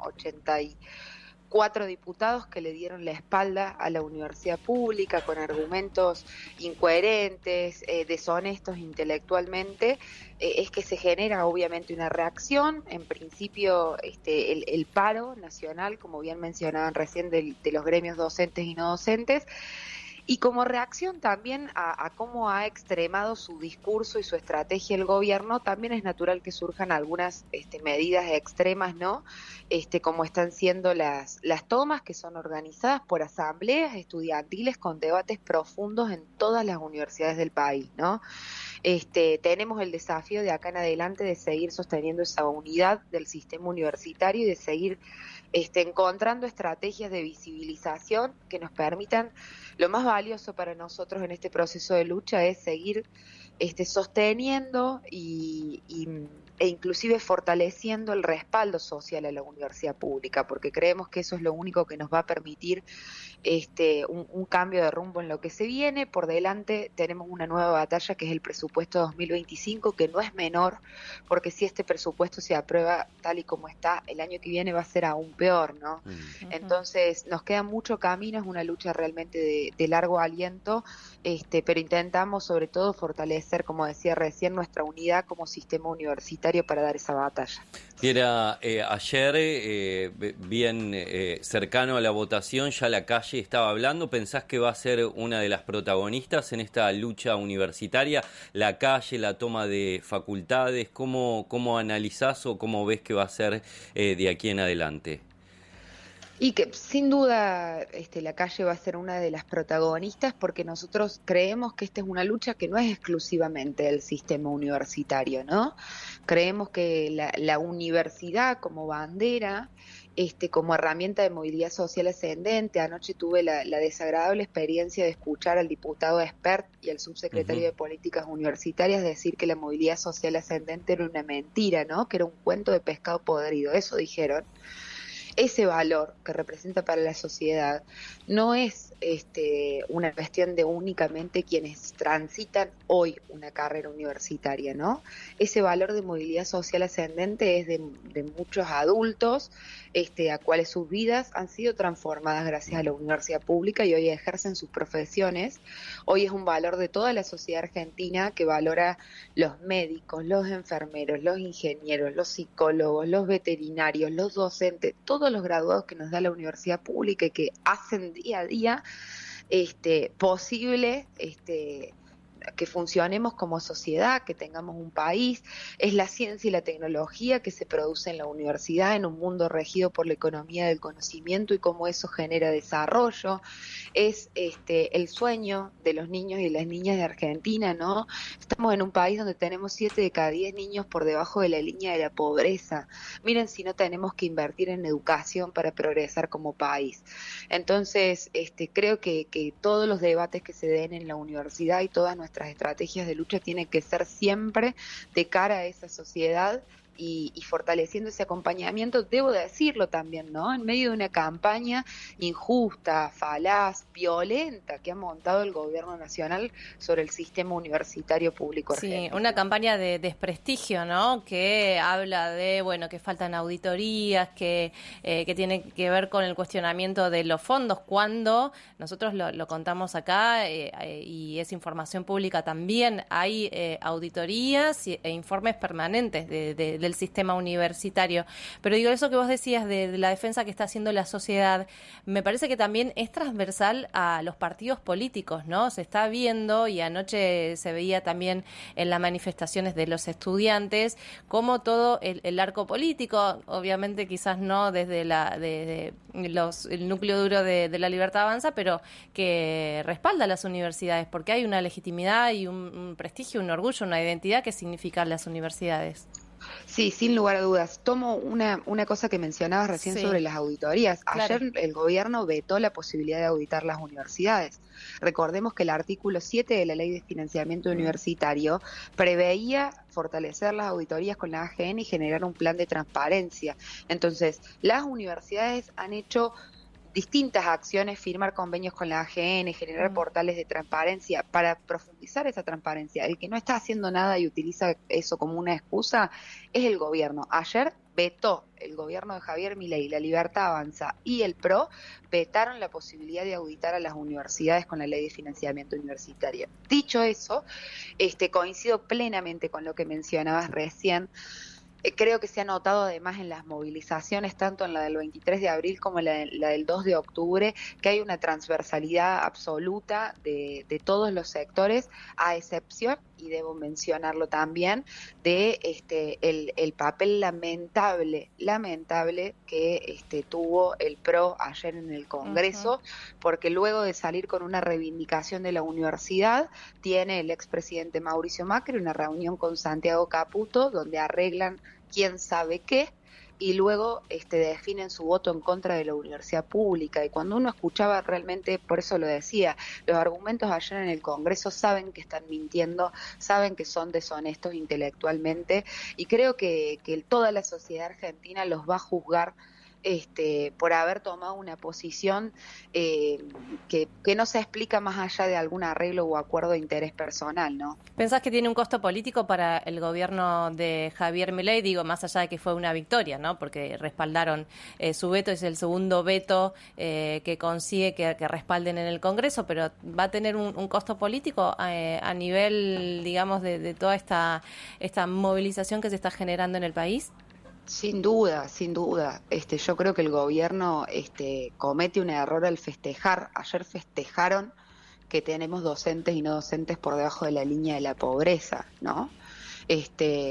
84 diputados que le dieron la espalda a la universidad pública con argumentos incoherentes, deshonestos intelectualmente, es que se genera obviamente una reacción. En principio el paro nacional, como bien mencionaban recién, de los gremios docentes y no docentes, y como reacción también a cómo ha extremado su discurso y su estrategia el gobierno, también es natural que surjan algunas medidas extremas, ¿no? Como están siendo las tomas, que son organizadas por asambleas estudiantiles con debates profundos en todas las universidades del país, ¿no? Tenemos el desafío de acá en adelante de seguir sosteniendo esa unidad del sistema universitario y de seguir encontrando estrategias de visibilización que nos permitan. Lo más valioso para nosotros en este proceso de lucha es seguir sosteniendo e inclusive fortaleciendo el respaldo social a la universidad pública, porque creemos que eso es lo único que nos va a permitir un cambio de rumbo en lo que se viene. Por delante tenemos una nueva batalla, que es el presupuesto 2025, que no es menor, porque si este presupuesto se aprueba tal y como está, el año que viene va a ser aún peor, ¿no? Entonces nos queda mucho camino, es una lucha realmente de largo aliento, pero intentamos sobre todo fortalecer, como decía recién, nuestra unidad como sistema universitario para dar esa batalla.
Piera, ayer, bien cercano a la votación, ya la calle estaba hablando. ¿Pensás que va a ser una de las protagonistas en esta lucha universitaria? La calle, la toma de facultades, ¿cómo analizás o cómo ves que va a ser de aquí en adelante?
Y que sin duda la calle va a ser una de las protagonistas, porque nosotros creemos que esta es una lucha que no es exclusivamente del sistema universitario, ¿no? Creemos que la universidad como bandera como herramienta de movilidad social ascendente. Anoche tuve la desagradable experiencia de escuchar al diputado Espert y al subsecretario de Políticas Universitarias decir que la movilidad social ascendente era una mentira, ¿no? Que era un cuento de pescado podrido. Eso dijeron. Ese valor que representa para la sociedad no es una cuestión de únicamente quienes transitan hoy una carrera universitaria, ¿no? Ese valor de movilidad social ascendente es de muchos adultos, a cuales sus vidas han sido transformadas gracias a la universidad pública y hoy ejercen sus profesiones. Hoy es un valor de toda la sociedad argentina que valora los médicos, los enfermeros, los ingenieros, los psicólogos, los veterinarios, los docentes, todos los graduados que nos da la universidad pública y que hacen día a día posible que funcionemos como sociedad, que tengamos un país. Es la ciencia y la tecnología que se produce en la universidad en un mundo regido por la economía del conocimiento y cómo eso genera desarrollo. Es el sueño de los niños y las niñas de Argentina, ¿no? Estamos en un país donde tenemos 7 de cada 10 niños por debajo de la línea de la pobreza. Miren si no tenemos que invertir en educación para progresar como país. Entonces, creo que todos los debates que se den en la universidad y todas nuestras estrategias de lucha tienen que ser siempre de cara a esa sociedad y fortaleciendo ese acompañamiento, debo decirlo también, ¿no? En medio de una campaña injusta, falaz, violenta que ha montado el gobierno nacional sobre el sistema universitario público argentino.
Sí, una campaña de desprestigio, ¿no? Que habla de, que faltan auditorías, que tiene que ver con el cuestionamiento de los fondos, cuando nosotros lo contamos acá y es información pública también, hay auditorías e informes permanentes del sistema universitario. Pero digo, eso que vos decías de la defensa que está haciendo la sociedad, me parece que también es transversal a los partidos políticos, ¿no? Se está viendo, y anoche se veía también en las manifestaciones de los estudiantes, como todo el arco político, obviamente quizás no desde el núcleo duro de La Libertad Avanza, pero que respalda a las universidades, porque hay una legitimidad y un prestigio, un orgullo, una identidad que significan las universidades.
Sí, sin lugar a dudas. Tomo una cosa que mencionabas recién sobre las auditorías.
Claro.
Ayer el gobierno vetó la posibilidad de auditar las universidades. Recordemos que el artículo 7 de la Ley de Financiamiento Universitario preveía fortalecer las auditorías con la AGN y generar un plan de transparencia. Entonces, las universidades han hecho distintas acciones, firmar convenios con la AGN, generar portales de transparencia para profundizar esa transparencia. El que no está haciendo nada y utiliza eso como una excusa es el gobierno. Ayer vetó el gobierno de Javier Milei, La Libertad Avanza y el PRO, vetaron la posibilidad de auditar a las universidades con la Ley de Financiamiento Universitario. Dicho eso, coincido plenamente con lo que mencionabas recién. Creo que se ha notado además en las movilizaciones, tanto en la del 23 de abril como en la del 2 de octubre, que hay una transversalidad absoluta de todos los sectores, a excepción, y debo mencionarlo también, de el papel lamentable que tuvo el PRO ayer en el Congreso, porque luego de salir con una reivindicación de la universidad, tiene el expresidente Mauricio Macri una reunión con Santiago Caputo, donde arreglan quién sabe qué, y luego definen su voto en contra de la universidad pública. Y cuando uno escuchaba realmente, por eso lo decía, los argumentos ayer en el Congreso, saben que están mintiendo, saben que son deshonestos intelectualmente, y creo que toda la sociedad argentina los va a juzgar por haber tomado una posición que no se explica más allá de algún arreglo o acuerdo de interés personal, ¿no?
¿Pensás que tiene un costo político para el gobierno de Javier Milei? Digo, más allá de que fue una victoria, ¿no? Porque respaldaron su veto, es el segundo veto que consigue que respalden en el Congreso, pero ¿va a tener un costo político a nivel, digamos, de toda esta movilización que se está generando en el país?
Sin duda, sin duda. Yo creo que el gobierno comete un error al festejar. Ayer festejaron que tenemos docentes y no docentes por debajo de la línea de la pobreza, ¿no?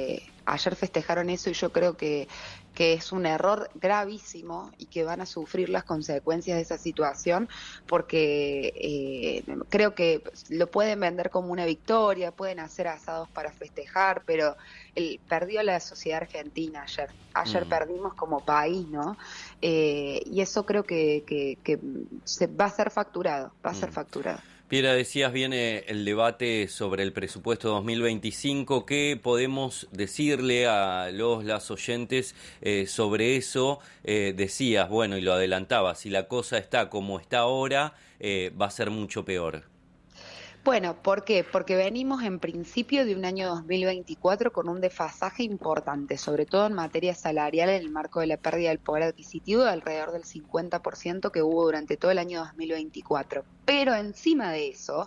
ayer festejaron eso y yo creo que es un error gravísimo y que van a sufrir las consecuencias de esa situación, porque creo que lo pueden vender como una victoria, pueden hacer asados para festejar, pero perdió la sociedad argentina ayer perdimos como país, ¿no? Y eso creo que se va a ser facturado,
Piera, decías, viene el debate sobre el presupuesto 2025. ¿Qué podemos decirle a las oyentes sobre eso? Decías, bueno, y lo adelantabas, si la cosa está como está ahora, va a ser mucho peor.
Bueno, ¿por qué? Porque venimos en principio de un año 2024 con un desfasaje importante, sobre todo en materia salarial, en el marco de la pérdida del poder adquisitivo de alrededor del 50% que hubo durante todo el año 2024. Pero encima de eso,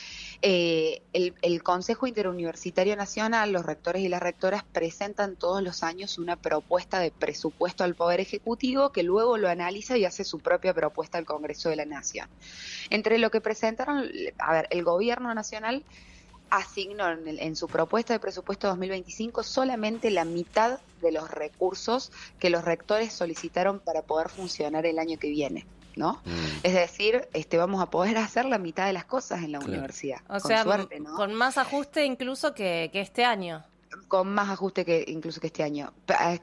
el Consejo Interuniversitario Nacional, los rectores y las rectoras presentan todos los años una propuesta de presupuesto al Poder Ejecutivo que luego lo analiza y hace su propia propuesta al Congreso de la Nación. Entre lo que presentaron, el Gobierno Nacional asignó en su propuesta de presupuesto 2025 solamente la mitad de los recursos que los rectores solicitaron para poder funcionar el año que viene, ¿no? Es decir, vamos a poder hacer la mitad de las cosas en la universidad.
O sea, suerte, ¿no? Con más ajuste incluso que este año.
Con más ajuste que incluso que este año.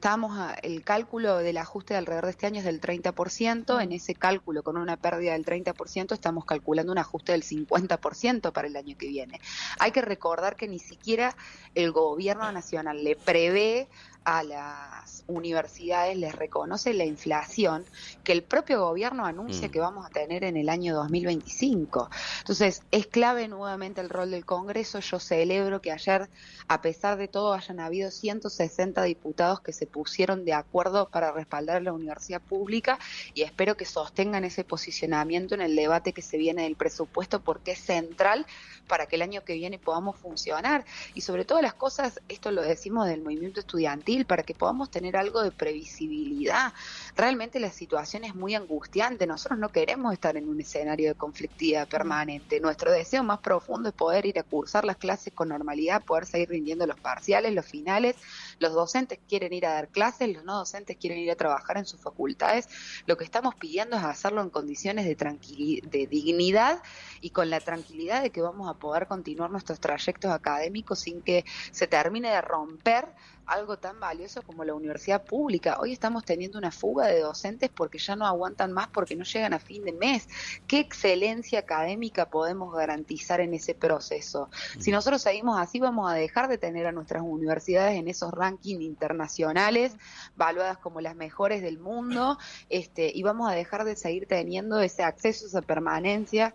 El cálculo del ajuste de alrededor de este año es del 30%. En ese cálculo, con una pérdida del 30%, estamos calculando un ajuste del 50% para el año que viene. Hay que recordar que ni siquiera el gobierno nacional le prevé a las universidades, les reconoce la inflación que el propio gobierno anuncia que vamos a tener en el año 2025. Entonces, es clave nuevamente el rol del Congreso. Yo celebro que ayer, a pesar de todo, hayan habido 160 diputados que se pusieron de acuerdo para respaldar a la universidad pública, y espero que sostengan ese posicionamiento en el debate que se viene del presupuesto, porque es central para que el año que viene podamos funcionar. Y sobre todas las cosas, esto lo decimos del movimiento estudiantil, para que podamos tener algo de previsibilidad. Realmente la situación es muy angustiante. Nosotros no queremos estar en un escenario de conflictividad permanente. Nuestro deseo más profundo es poder ir a cursar las clases con normalidad, poder seguir rindiendo los parciales, los finales. Los docentes quieren ir a dar clases, los no docentes quieren ir a trabajar en sus facultades. Lo que estamos pidiendo es hacerlo en condiciones de dignidad y con la tranquilidad de que vamos a poder continuar nuestros trayectos académicos sin que se termine de romper algo tan valioso como la universidad pública. Hoy estamos teniendo una fuga de docentes porque ya no aguantan más, porque no llegan a fin de mes. ¿Qué excelencia académica podemos garantizar en ese proceso? Si nosotros seguimos así, vamos a dejar de tener a nuestras universidades en esos rankings internacionales, valuadas como las mejores del mundo, y vamos a dejar de seguir teniendo ese acceso, esa permanencia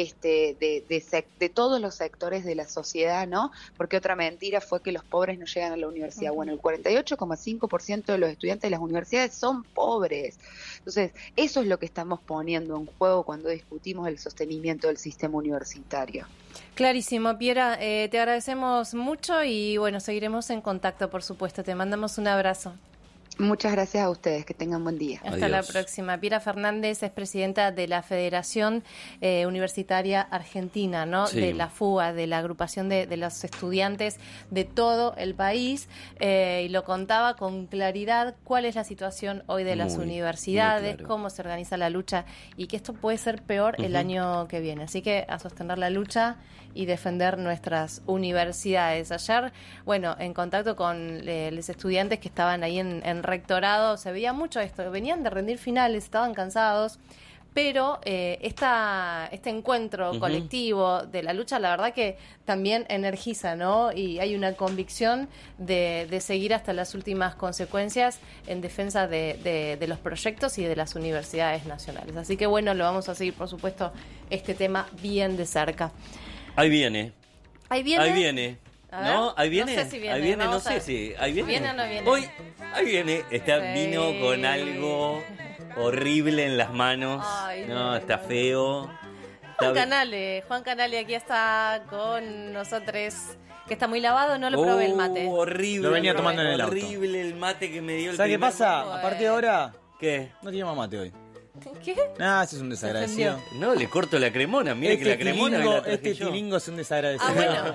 de todos los sectores de la sociedad, ¿no? Porque otra mentira fue que los pobres no llegan a la universidad. Bueno, el 48,5% de los estudiantes de las universidades son pobres. Entonces, eso es lo que estamos poniendo en juego cuando discutimos el sostenimiento del sistema universitario.
Clarísimo, Piera. Te agradecemos mucho y, bueno, seguiremos en contacto, por supuesto. Te mandamos un abrazo.
Muchas gracias a ustedes, que tengan buen día.
Hasta la próxima. Piera Fernández es presidenta de la Federación Universitaria Argentina, ¿no? Sí. De la FUA, de la agrupación de los estudiantes de todo el país, y lo contaba con claridad cuál es la situación hoy de las universidades, claro, cómo se organiza la lucha y que esto puede ser peor el año que viene. Así que a sostener la lucha y defender nuestras universidades. Ayer, bueno, en contacto con los estudiantes que estaban ahí en rectorado, se veía mucho esto, venían de rendir finales, estaban cansados, pero este encuentro colectivo de la lucha, la verdad que también energiza, ¿no? Y hay una convicción de seguir hasta las últimas consecuencias en defensa de los proyectos y de las universidades nacionales. Así que bueno, lo vamos a seguir, por supuesto, este tema bien de cerca.
Ahí viene.
Ahí viene.
Ahí viene. ¿No? Ahí viene.
No sé si viene.
Ahí viene, no sé si. Ahí viene.
¿Viene o no viene?
Hoy, ahí viene. Vino con algo horrible en las manos. Ay, no, está feo.
Juan Canale aquí está con nosotros. Que está muy lavado, no lo probé el mate.
Horrible.
Lo venía tomando en el auto.
Horrible el mate que me dio el
¿Sabes qué pasa? A partir de ahora,
¿qué?
No tiene más mate hoy.
¿Qué?
Ah, ese es un desagradecido.
No, le corto la cremona. Mire que la cremona
Este tilingo es un desagradecido.
Ah, bueno.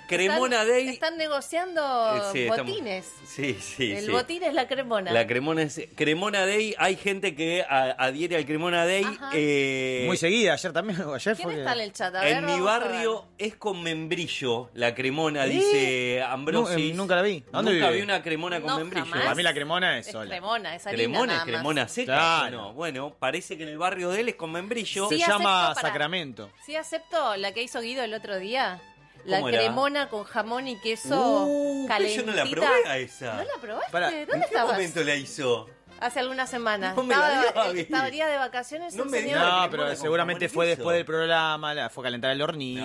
Cremona Day.
Están negociando botines.
Sí.
El botín es la Cremona.
La Cremona es Cremona Day. Hay gente que adhiere al Cremona Day.
Muy seguida, ayer también.
¿Quién está en el chat?
En mi barrio es con membrillo la Cremona, dice Ambrosis.
Nunca la vi.
Nunca vi una Cremona con membrillo.
Jamás. A mí la Cremona es sola.
Cremona, esa
Cremona es Cremona seca.
Claro.
No, bueno, parece que en el barrio de él es con membrillo.
Se llama Sacramento.
Sí acepto la que hizo Guido el otro día. La
¿Cómo era?
Cremona con jamón y queso calentita.
Yo no la probé a esa.
¿No la probaste?
¿En
¿Dónde
qué
estabas?
momento la hizo?
Hace algunas semanas.
No me la dio,
Estaría de vacaciones
No
el
me
señor.
No, pero seguramente fue después del programa, la fue a calentar el hornito.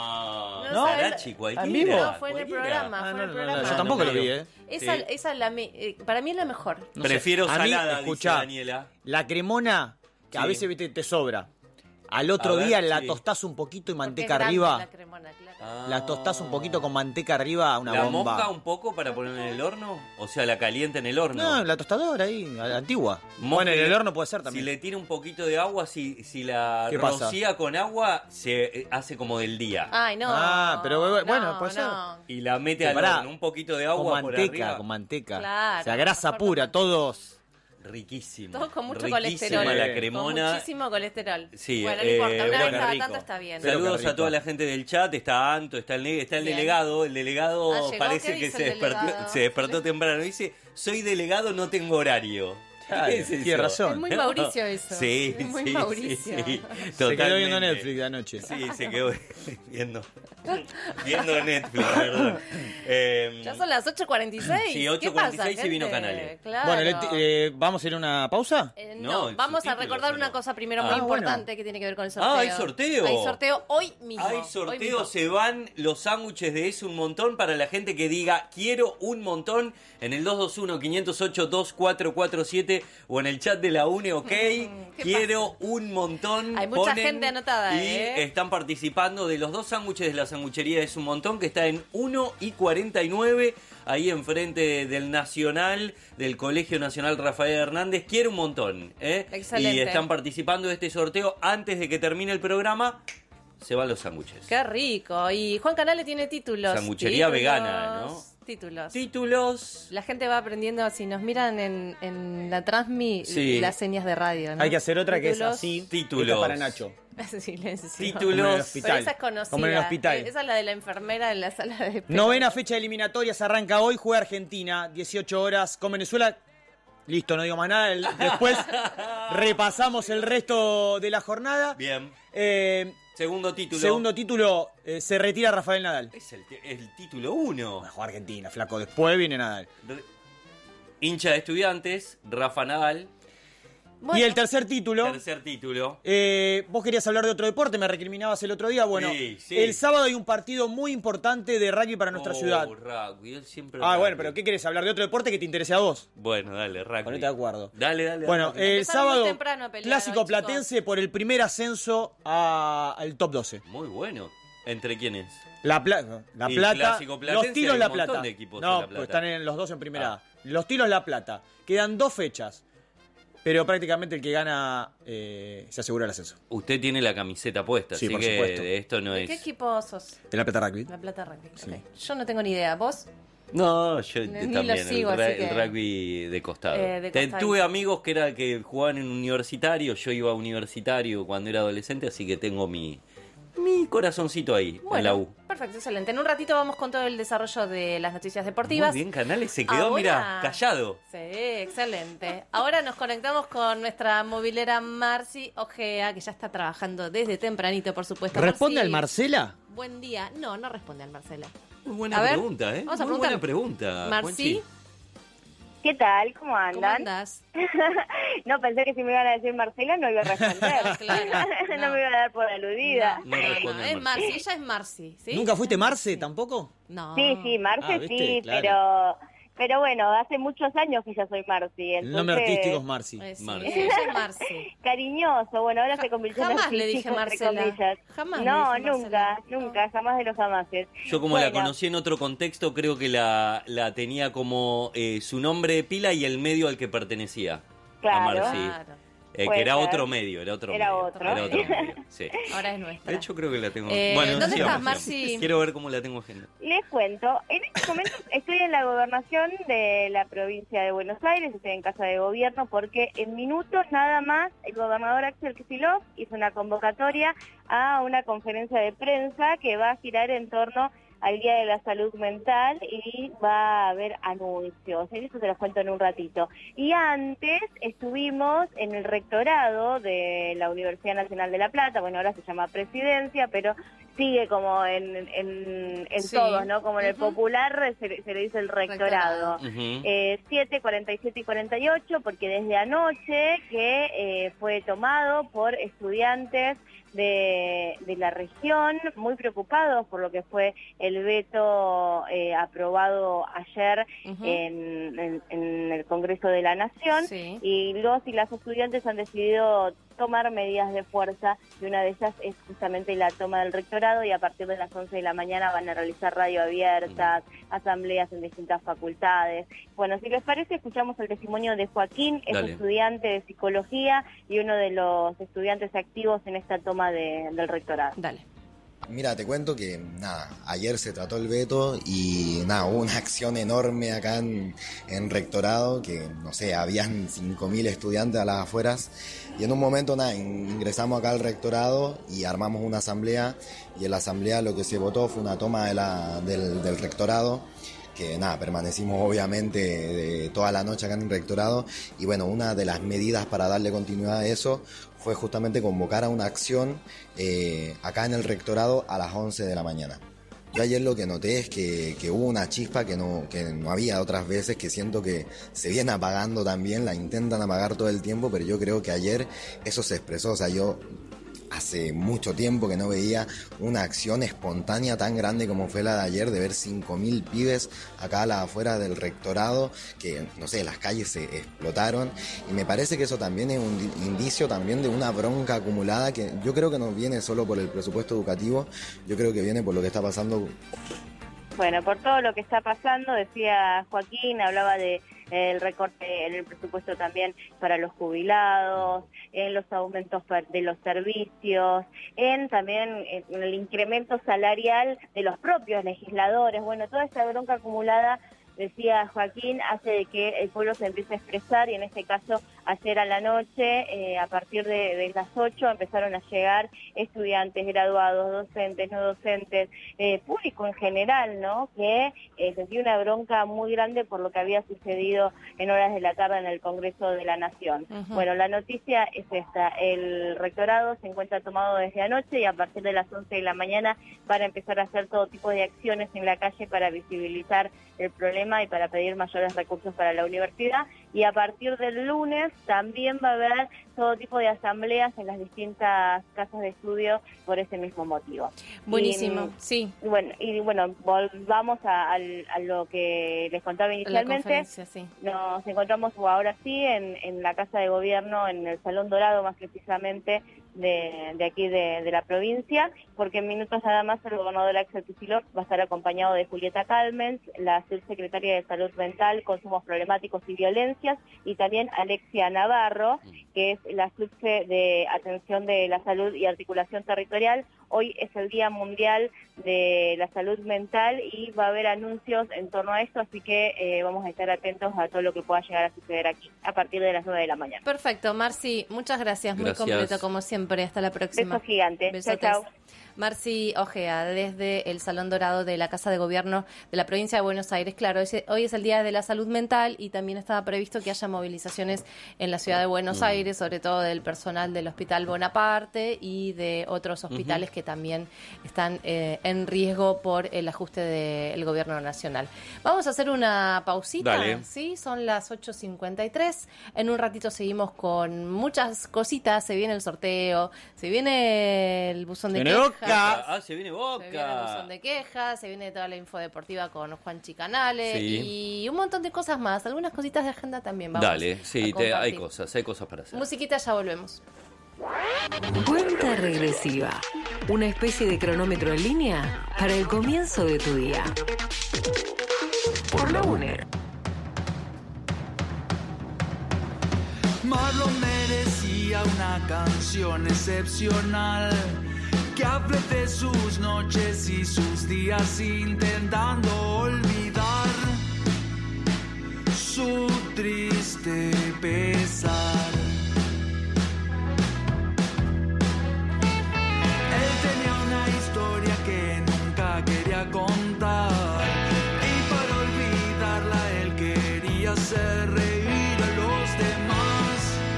No, Sarachi, cualquiera.
¿En vivo?
No, fue en el programa.
Yo tampoco lo vi,
Esa es para mí es la mejor.
No sé.
Prefiero
a mí,
salada,
escuchá,
dice Daniela.
La Cremona, que a veces viste, te sobra. Al otro día la tostás un poquito y manteca arriba.
La Cremona, claro.
La tostás un poquito con manteca arriba, una
¿La
bomba.
moja un poco para ponerla en el horno? O sea, la calienta en el horno.
No, la tostadora ahí, a la antigua. Bueno, en el horno puede ser también.
Si le tira un poquito de agua, si la
¿Qué pasa?
rocía con agua, se hace como del día.
Ay, no.
Pero bueno, puede ser.
Y la mete al horno, un poquito de agua
con
por
manteca,
arriba.
con manteca.
Claro,
o sea, grasa pura, todos.
Riquísimo.
Todo con mucho
Riquísima
colesterol.
la Cremona.
Con muchísimo colesterol.
Sí,
bueno, no importa, una vez cada
rico.
tanto está bien.
Saludos a toda la gente del chat, está Anto, está el delegado. El delegado
llegó,
parece
¿qué
que
dice el delegado?
se despertó temprano. Dice, soy delegado, no tengo horario. ¿Qué es eso?
Tiene razón.
Es muy Mauricio eso.
Sí,
es muy
sí,
Mauricio.
sí.
Se quedó viendo Netflix de anoche.
Sí, se quedó viendo Netflix, perdón.
Ya son las 8:46.
Sí, 8:46 y vino Canales.
Claro.
Bueno, ¿vamos a ir a una pausa?
No, vamos a recordar una cosa primero muy importante que tiene que ver con el sorteo.
¿hay sorteo?
Hay sorteo hoy mismo.
Hay sorteo, se van los sándwiches de Es un Montón para la gente que diga quiero un montón en el 221-508-2447 o en el chat de la UNE, ok, quiero un montón.
Hay mucha gente anotada,
y están participando de los dos sándwiches de la sanguchería Es un Montón, que está en 1:49, ahí enfrente del Nacional, del Colegio Nacional Rafael Hernández. Quiero un montón,
Excelente.
Y están participando de este sorteo. Antes de que termine el programa, se van los sándwiches.
Qué rico. Y Juan Canales tiene títulos.
Sanguchería vegana, ¿no?
Títulos. La gente va aprendiendo, si nos miran en la transmi, las señas de radio, ¿no?
Hay que hacer otra que es así.
Títulos.
Esta es para Nacho.
Silencio.
Títulos.
Pero esa es conocida.
Como en el hospital.
Esa es la de la enfermera en la sala de espera.
Novena fecha de eliminatorias arranca hoy, juega Argentina, 18 horas con Venezuela. Listo, no digo más nada. Después repasamos el resto de la jornada.
Bien. Segundo
título, se retira Rafael Nadal.
Es el título 1.
Juega Argentina, flaco. Después viene Nadal.
Hincha de Estudiantes, Rafa Nadal.
Bueno, y el tercer título. Vos querías hablar de otro deporte, me recriminabas el otro día. Bueno,
sí.
El sábado hay un partido muy importante de rugby para nuestra ciudad.
Rugby, él siempre
bueno, pero ¿qué querés? ¿Hablar de otro deporte que te interese a vos?
Bueno, dale, rugby.
Ponete de acuerdo.
Dale.
Bueno, el sábado,
pelear,
clásico platense por el primer ascenso al top 12.
Muy bueno. ¿Entre quiénes?
La Plata, los Tiros La Plata.
No,
pues están los dos en primera A. Los Tiros La Plata. Quedan 2 fechas. Pero prácticamente el que gana se asegura el ascenso.
Usted tiene la camiseta puesta,
sí,
así
por
que
supuesto.
De esto no
¿De
es...
qué equipo sos?
De La Plata Rugby.
La Plata Rugby,
sí.
Okay. Yo no tengo ni idea. ¿Vos?
No, yo
Ni
también,
lo sigo,
el rugby de costado. Tuve amigos que jugaban en universitario, yo iba a universitario cuando era adolescente, así que tengo mi corazoncito ahí, en la U.
Perfecto, excelente. En un ratito vamos con todo el desarrollo de las noticias deportivas.
Muy bien, Canales se quedó, mira, callado.
Sí, excelente. Ahora nos conectamos con nuestra movilera Marci Ojea, que ya está trabajando desde tempranito, por supuesto.
¿Responde al Marcela?
Buen día. No responde al Marcela.
Muy buena pregunta, ¿eh?
Vamos a
Muy
preguntar.
buena pregunta.
Marci.
¿Qué tal? ¿Cómo andan?
¿Cómo andás?
No, pensé que si me iban a decir Marcela no iba a responder.
Claro,
no me iba a dar por aludida.
No
es Marci, ella es Marci, ¿sí?
¿Nunca fuiste Marce tampoco?
No.
Sí, Marce
¿viste?
sí,
Claro.
pero bueno, hace muchos años que ya soy Marci.
El nombre artístico es Marci.
Sí,
Marci.
ella es Marci.
Cariñoso, bueno, ahora se convirtió en
Jamás le dije
artístico, entre
Marcela.
comillas.
Jamás le
No,
dije Marcela.
nunca, jamás de los jamases.
Yo como
Bueno.
la conocí en otro contexto, creo que la tenía como su nombre de pila y el medio al que pertenecía.
Claro.
A Marci.
Claro.
Que era otro medio, era otro medio. Sí.
Ahora es nuestra.
De hecho, creo que la tengo.
¿Dónde estás, Marci?
Quiero ver cómo la tengo agenda.
Les cuento, en este momento estoy en la gobernación de la provincia de Buenos Aires, estoy en Casa de Gobierno, porque en minutos nada más el gobernador Axel Kicillof hizo una convocatoria a una conferencia de prensa que va a girar en torno al Día de la Salud Mental y va a haber anuncios. Eso te los cuento en un ratito. Y antes estuvimos en el rectorado de la Universidad Nacional de La Plata, bueno, ahora se llama Presidencia, pero sigue como en sí, todos, ¿no? Como en el popular se le dice el rectorado. 7, 47 y 48, porque desde anoche que fue tomado por estudiantes de la región, muy preocupados por lo que fue el veto aprobado ayer en el Congreso de la Nación, y los y las estudiantes han decidido tomar medidas de fuerza, y una de ellas es justamente la toma del rectorado, y a partir de las 11 de la mañana van a realizar radio abiertas, asambleas en distintas facultades. Bueno, si les parece, escuchamos el testimonio de Joaquín, es estudiante de psicología y uno de los estudiantes activos en esta toma del rectorado.
Dale.
Mira, te cuento que, ayer se trató el veto y, hubo una acción enorme acá en rectorado, que, no sé, habían 5.000 estudiantes a las afueras, y en un momento, ingresamos acá al rectorado y armamos una asamblea, y en la asamblea lo que se votó fue una toma del rectorado, que permanecimos obviamente toda la noche acá en el rectorado, y bueno, una de las medidas para darle continuidad a eso fue justamente convocar a una acción acá en el rectorado a las 11 de la mañana. Yo ayer lo que noté es que hubo una chispa que no había otras veces, que siento que se viene apagando también, la intentan apagar todo el tiempo, pero yo creo que ayer eso se expresó. O sea, yo hace mucho tiempo que no veía una acción espontánea tan grande como fue la de ayer, de ver 5.000 pibes acá a la afuera del rectorado, que, no sé, las calles se explotaron, y me parece que eso también es un indicio también de una bronca acumulada, que yo creo que no viene solo por el presupuesto educativo, yo creo que viene por lo que está pasando.
Bueno, por todo lo que está pasando, decía Joaquín, hablaba de el recorte en el presupuesto también para los jubilados, en los aumentos de los servicios, también en el incremento salarial de los propios legisladores. Bueno, toda esta bronca acumulada, decía Joaquín, hace de que el pueblo se empiece a expresar, y en este caso ayer a la noche, a partir de las 8, empezaron a llegar estudiantes, graduados, docentes, no docentes, público en general, ¿no? Que sentía una bronca muy grande por lo que había sucedido en horas de la tarde en el Congreso de la Nación. Bueno, la noticia es esta: el rectorado se encuentra tomado desde anoche, y a partir de las 11 de la mañana van a empezar a hacer todo tipo de acciones en la calle para visibilizar el problema y para pedir mayores recursos para la universidad, y a partir del lunes también va a haber todo tipo de asambleas en las distintas casas de estudio por ese mismo motivo.
Buenísimo, sí.
Bueno, volvamos a lo que les contaba inicialmente.
Sí.
Nos encontramos ahora sí en la Casa de Gobierno, en el Salón Dorado más precisamente, de aquí de la provincia, porque en minutos nada más el gobernador Axel Kicillof va a estar acompañado de Julieta Calmens, la subsecretaria de Salud Mental, Consumos Problemáticos y Violencias, y también Alexia Navarro, que es la subse de Atención de la Salud y Articulación Territorial. Hoy es el Día Mundial de la Salud Mental y va a haber anuncios en torno a esto, así que vamos a estar atentos a todo lo que pueda llegar a suceder aquí a partir de las 9 de la mañana.
Perfecto, Marci, muchas gracias. Muy completo como siempre. Hasta la próxima.
Besos gigantes.
Chao, chao. Marci Ojea, desde el Salón Dorado de la Casa de Gobierno de la provincia de Buenos Aires. Claro, hoy es el Día de la Salud Mental, y también estaba previsto que haya movilizaciones en la ciudad de Buenos Aires, sobre todo del personal del Hospital Bonaparte y de otros hospitales que también están en riesgo por el ajuste del Gobierno Nacional. Vamos a hacer una pausita.
Dale.
Sí, son las 8:53. En un ratito seguimos con muchas cositas. Se viene el sorteo, se viene el buzón de quejas.
Se viene Boca.
Se viene el buzón de quejas, se viene toda la info deportiva con Juanchi Canales y un montón de cosas más. Algunas cositas de agenda también vamos
hay cosas para hacer.
Musiquita, ya volvemos.
Cuenta regresiva. Una especie de cronómetro en línea para el comienzo de tu día. Por la UNE.
Marlon merecía una canción excepcional que hable de sus noches y sus días intentando olvidar su triste pesar. Él tenía una historia que nunca quería contar y para olvidarla él quería hacer reír a los demás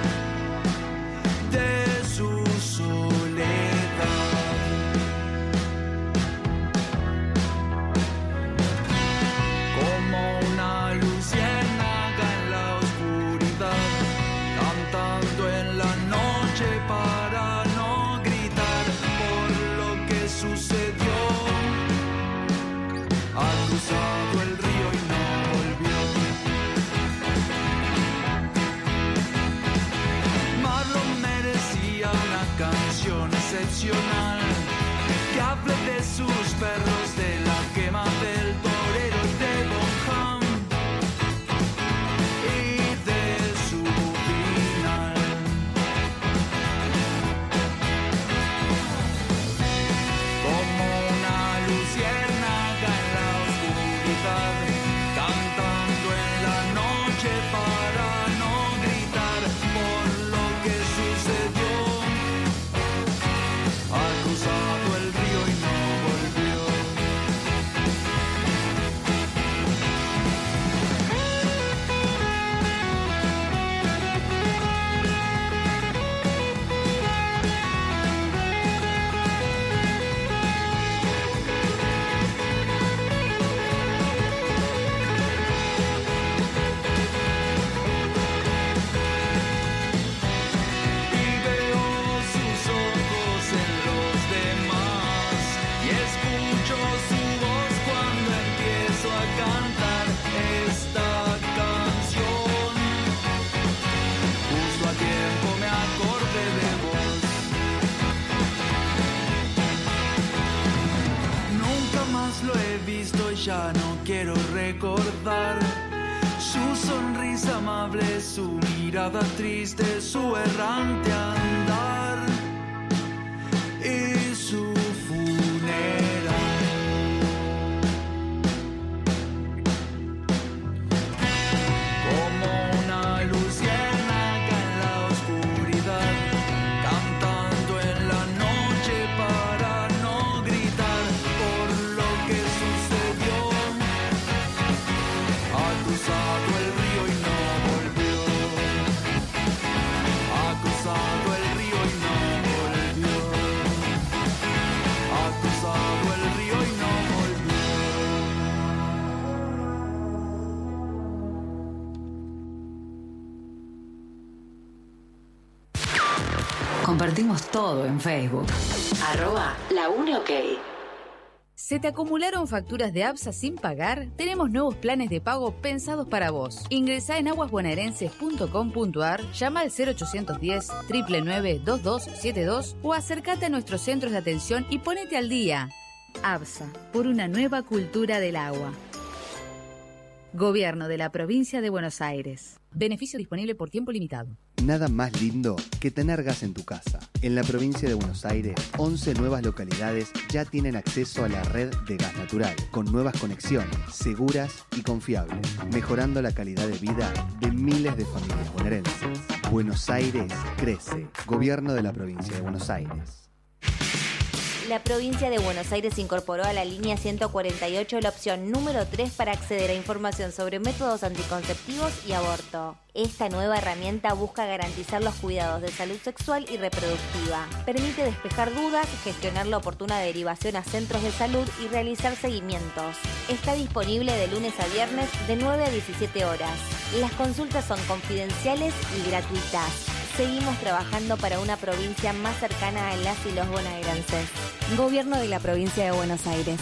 de su soledad. Como una luciérnaga en la oscuridad, cantando en la noche para no gritar por lo que sucedió. Ha cruzado el río y no volvió. Marlon merecía una canción excepcional que hable de sus perros, de la quema del torero y de Bonham y de su final. Como una luciérnaga en la oscuridad, cantando en la noche para no gritar por lo que sucedió. Ha cruzado el río y no volvió. Y veo sus ojos en los demás y escucho su voz cuando empiezo a cantar esta canción. Justo a tiempo me acordé de vos. Nunca más lo he visto y ya no quiero recordar su sonrisa amable, su mirada triste, su errante andar y su funeral. Como una luciérnaga en la oscuridad, cantando en la noche para no gritar por lo que sucedió. Ha cruzado el río y no volvió. Ha cruzado el río y no volvió. Ha cruzado el río y no volvió.
Compartimos todo en Facebook. @laUneOK.
¿Se te acumularon facturas de ABSA sin pagar? Tenemos nuevos planes de pago pensados para vos. Ingresá en aguasbonaerenses.com.ar, llama al 0810 999 2272 o acércate a nuestros centros de atención y ponete al día. ABSA, por una nueva cultura del agua. Gobierno de la Provincia de Buenos Aires. Beneficio disponible por tiempo limitado.
Nada más lindo que tener gas en tu casa. En la provincia de Buenos Aires, 11 nuevas localidades ya tienen acceso a la red de gas natural, con nuevas conexiones, seguras y confiables, mejorando la calidad de vida de miles de familias bonaerenses. Buenos Aires crece. Gobierno de la provincia de Buenos Aires.
La provincia de Buenos Aires incorporó a la línea 148 la opción número 3 para acceder a información sobre métodos anticonceptivos y aborto. Esta nueva herramienta busca garantizar los cuidados de salud sexual y reproductiva. Permite despejar dudas, gestionar la oportuna derivación a centros de salud y realizar seguimientos. Está disponible de lunes a viernes de 9 a 17 horas. Las consultas son confidenciales y gratuitas. Seguimos trabajando para una provincia más cercana a las y los bonaerenses. Gobierno de la Provincia de Buenos Aires.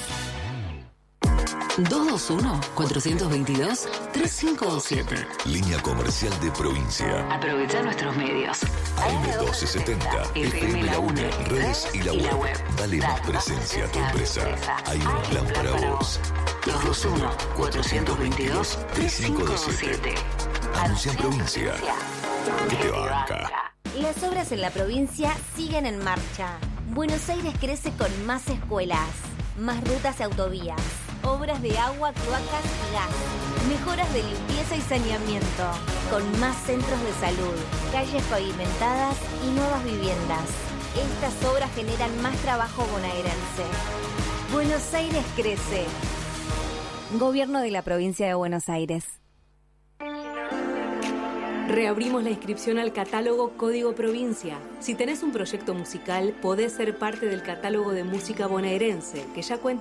221-422-3527. Línea comercial de provincia.
Aprovecha nuestros medios.
AM1270, FM La UNE, redes y la web. Dale más presencia a tu empresa. Hay un plan para vos.
221-422-3527.
Anuncia en provincia. que te banca.
Las obras en la provincia siguen en marcha. Buenos Aires crece con más escuelas, más rutas y autovías, obras de agua, cloacas y gas, mejoras de limpieza y saneamiento, con más centros de salud, calles pavimentadas y nuevas viviendas. Estas obras generan más trabajo bonaerense. Buenos Aires crece. Gobierno de la Provincia de Buenos Aires.
Reabrimos la inscripción al catálogo Código Provincia. Si tenés un proyecto musical, podés ser parte del catálogo de música bonaerense, que ya cuenta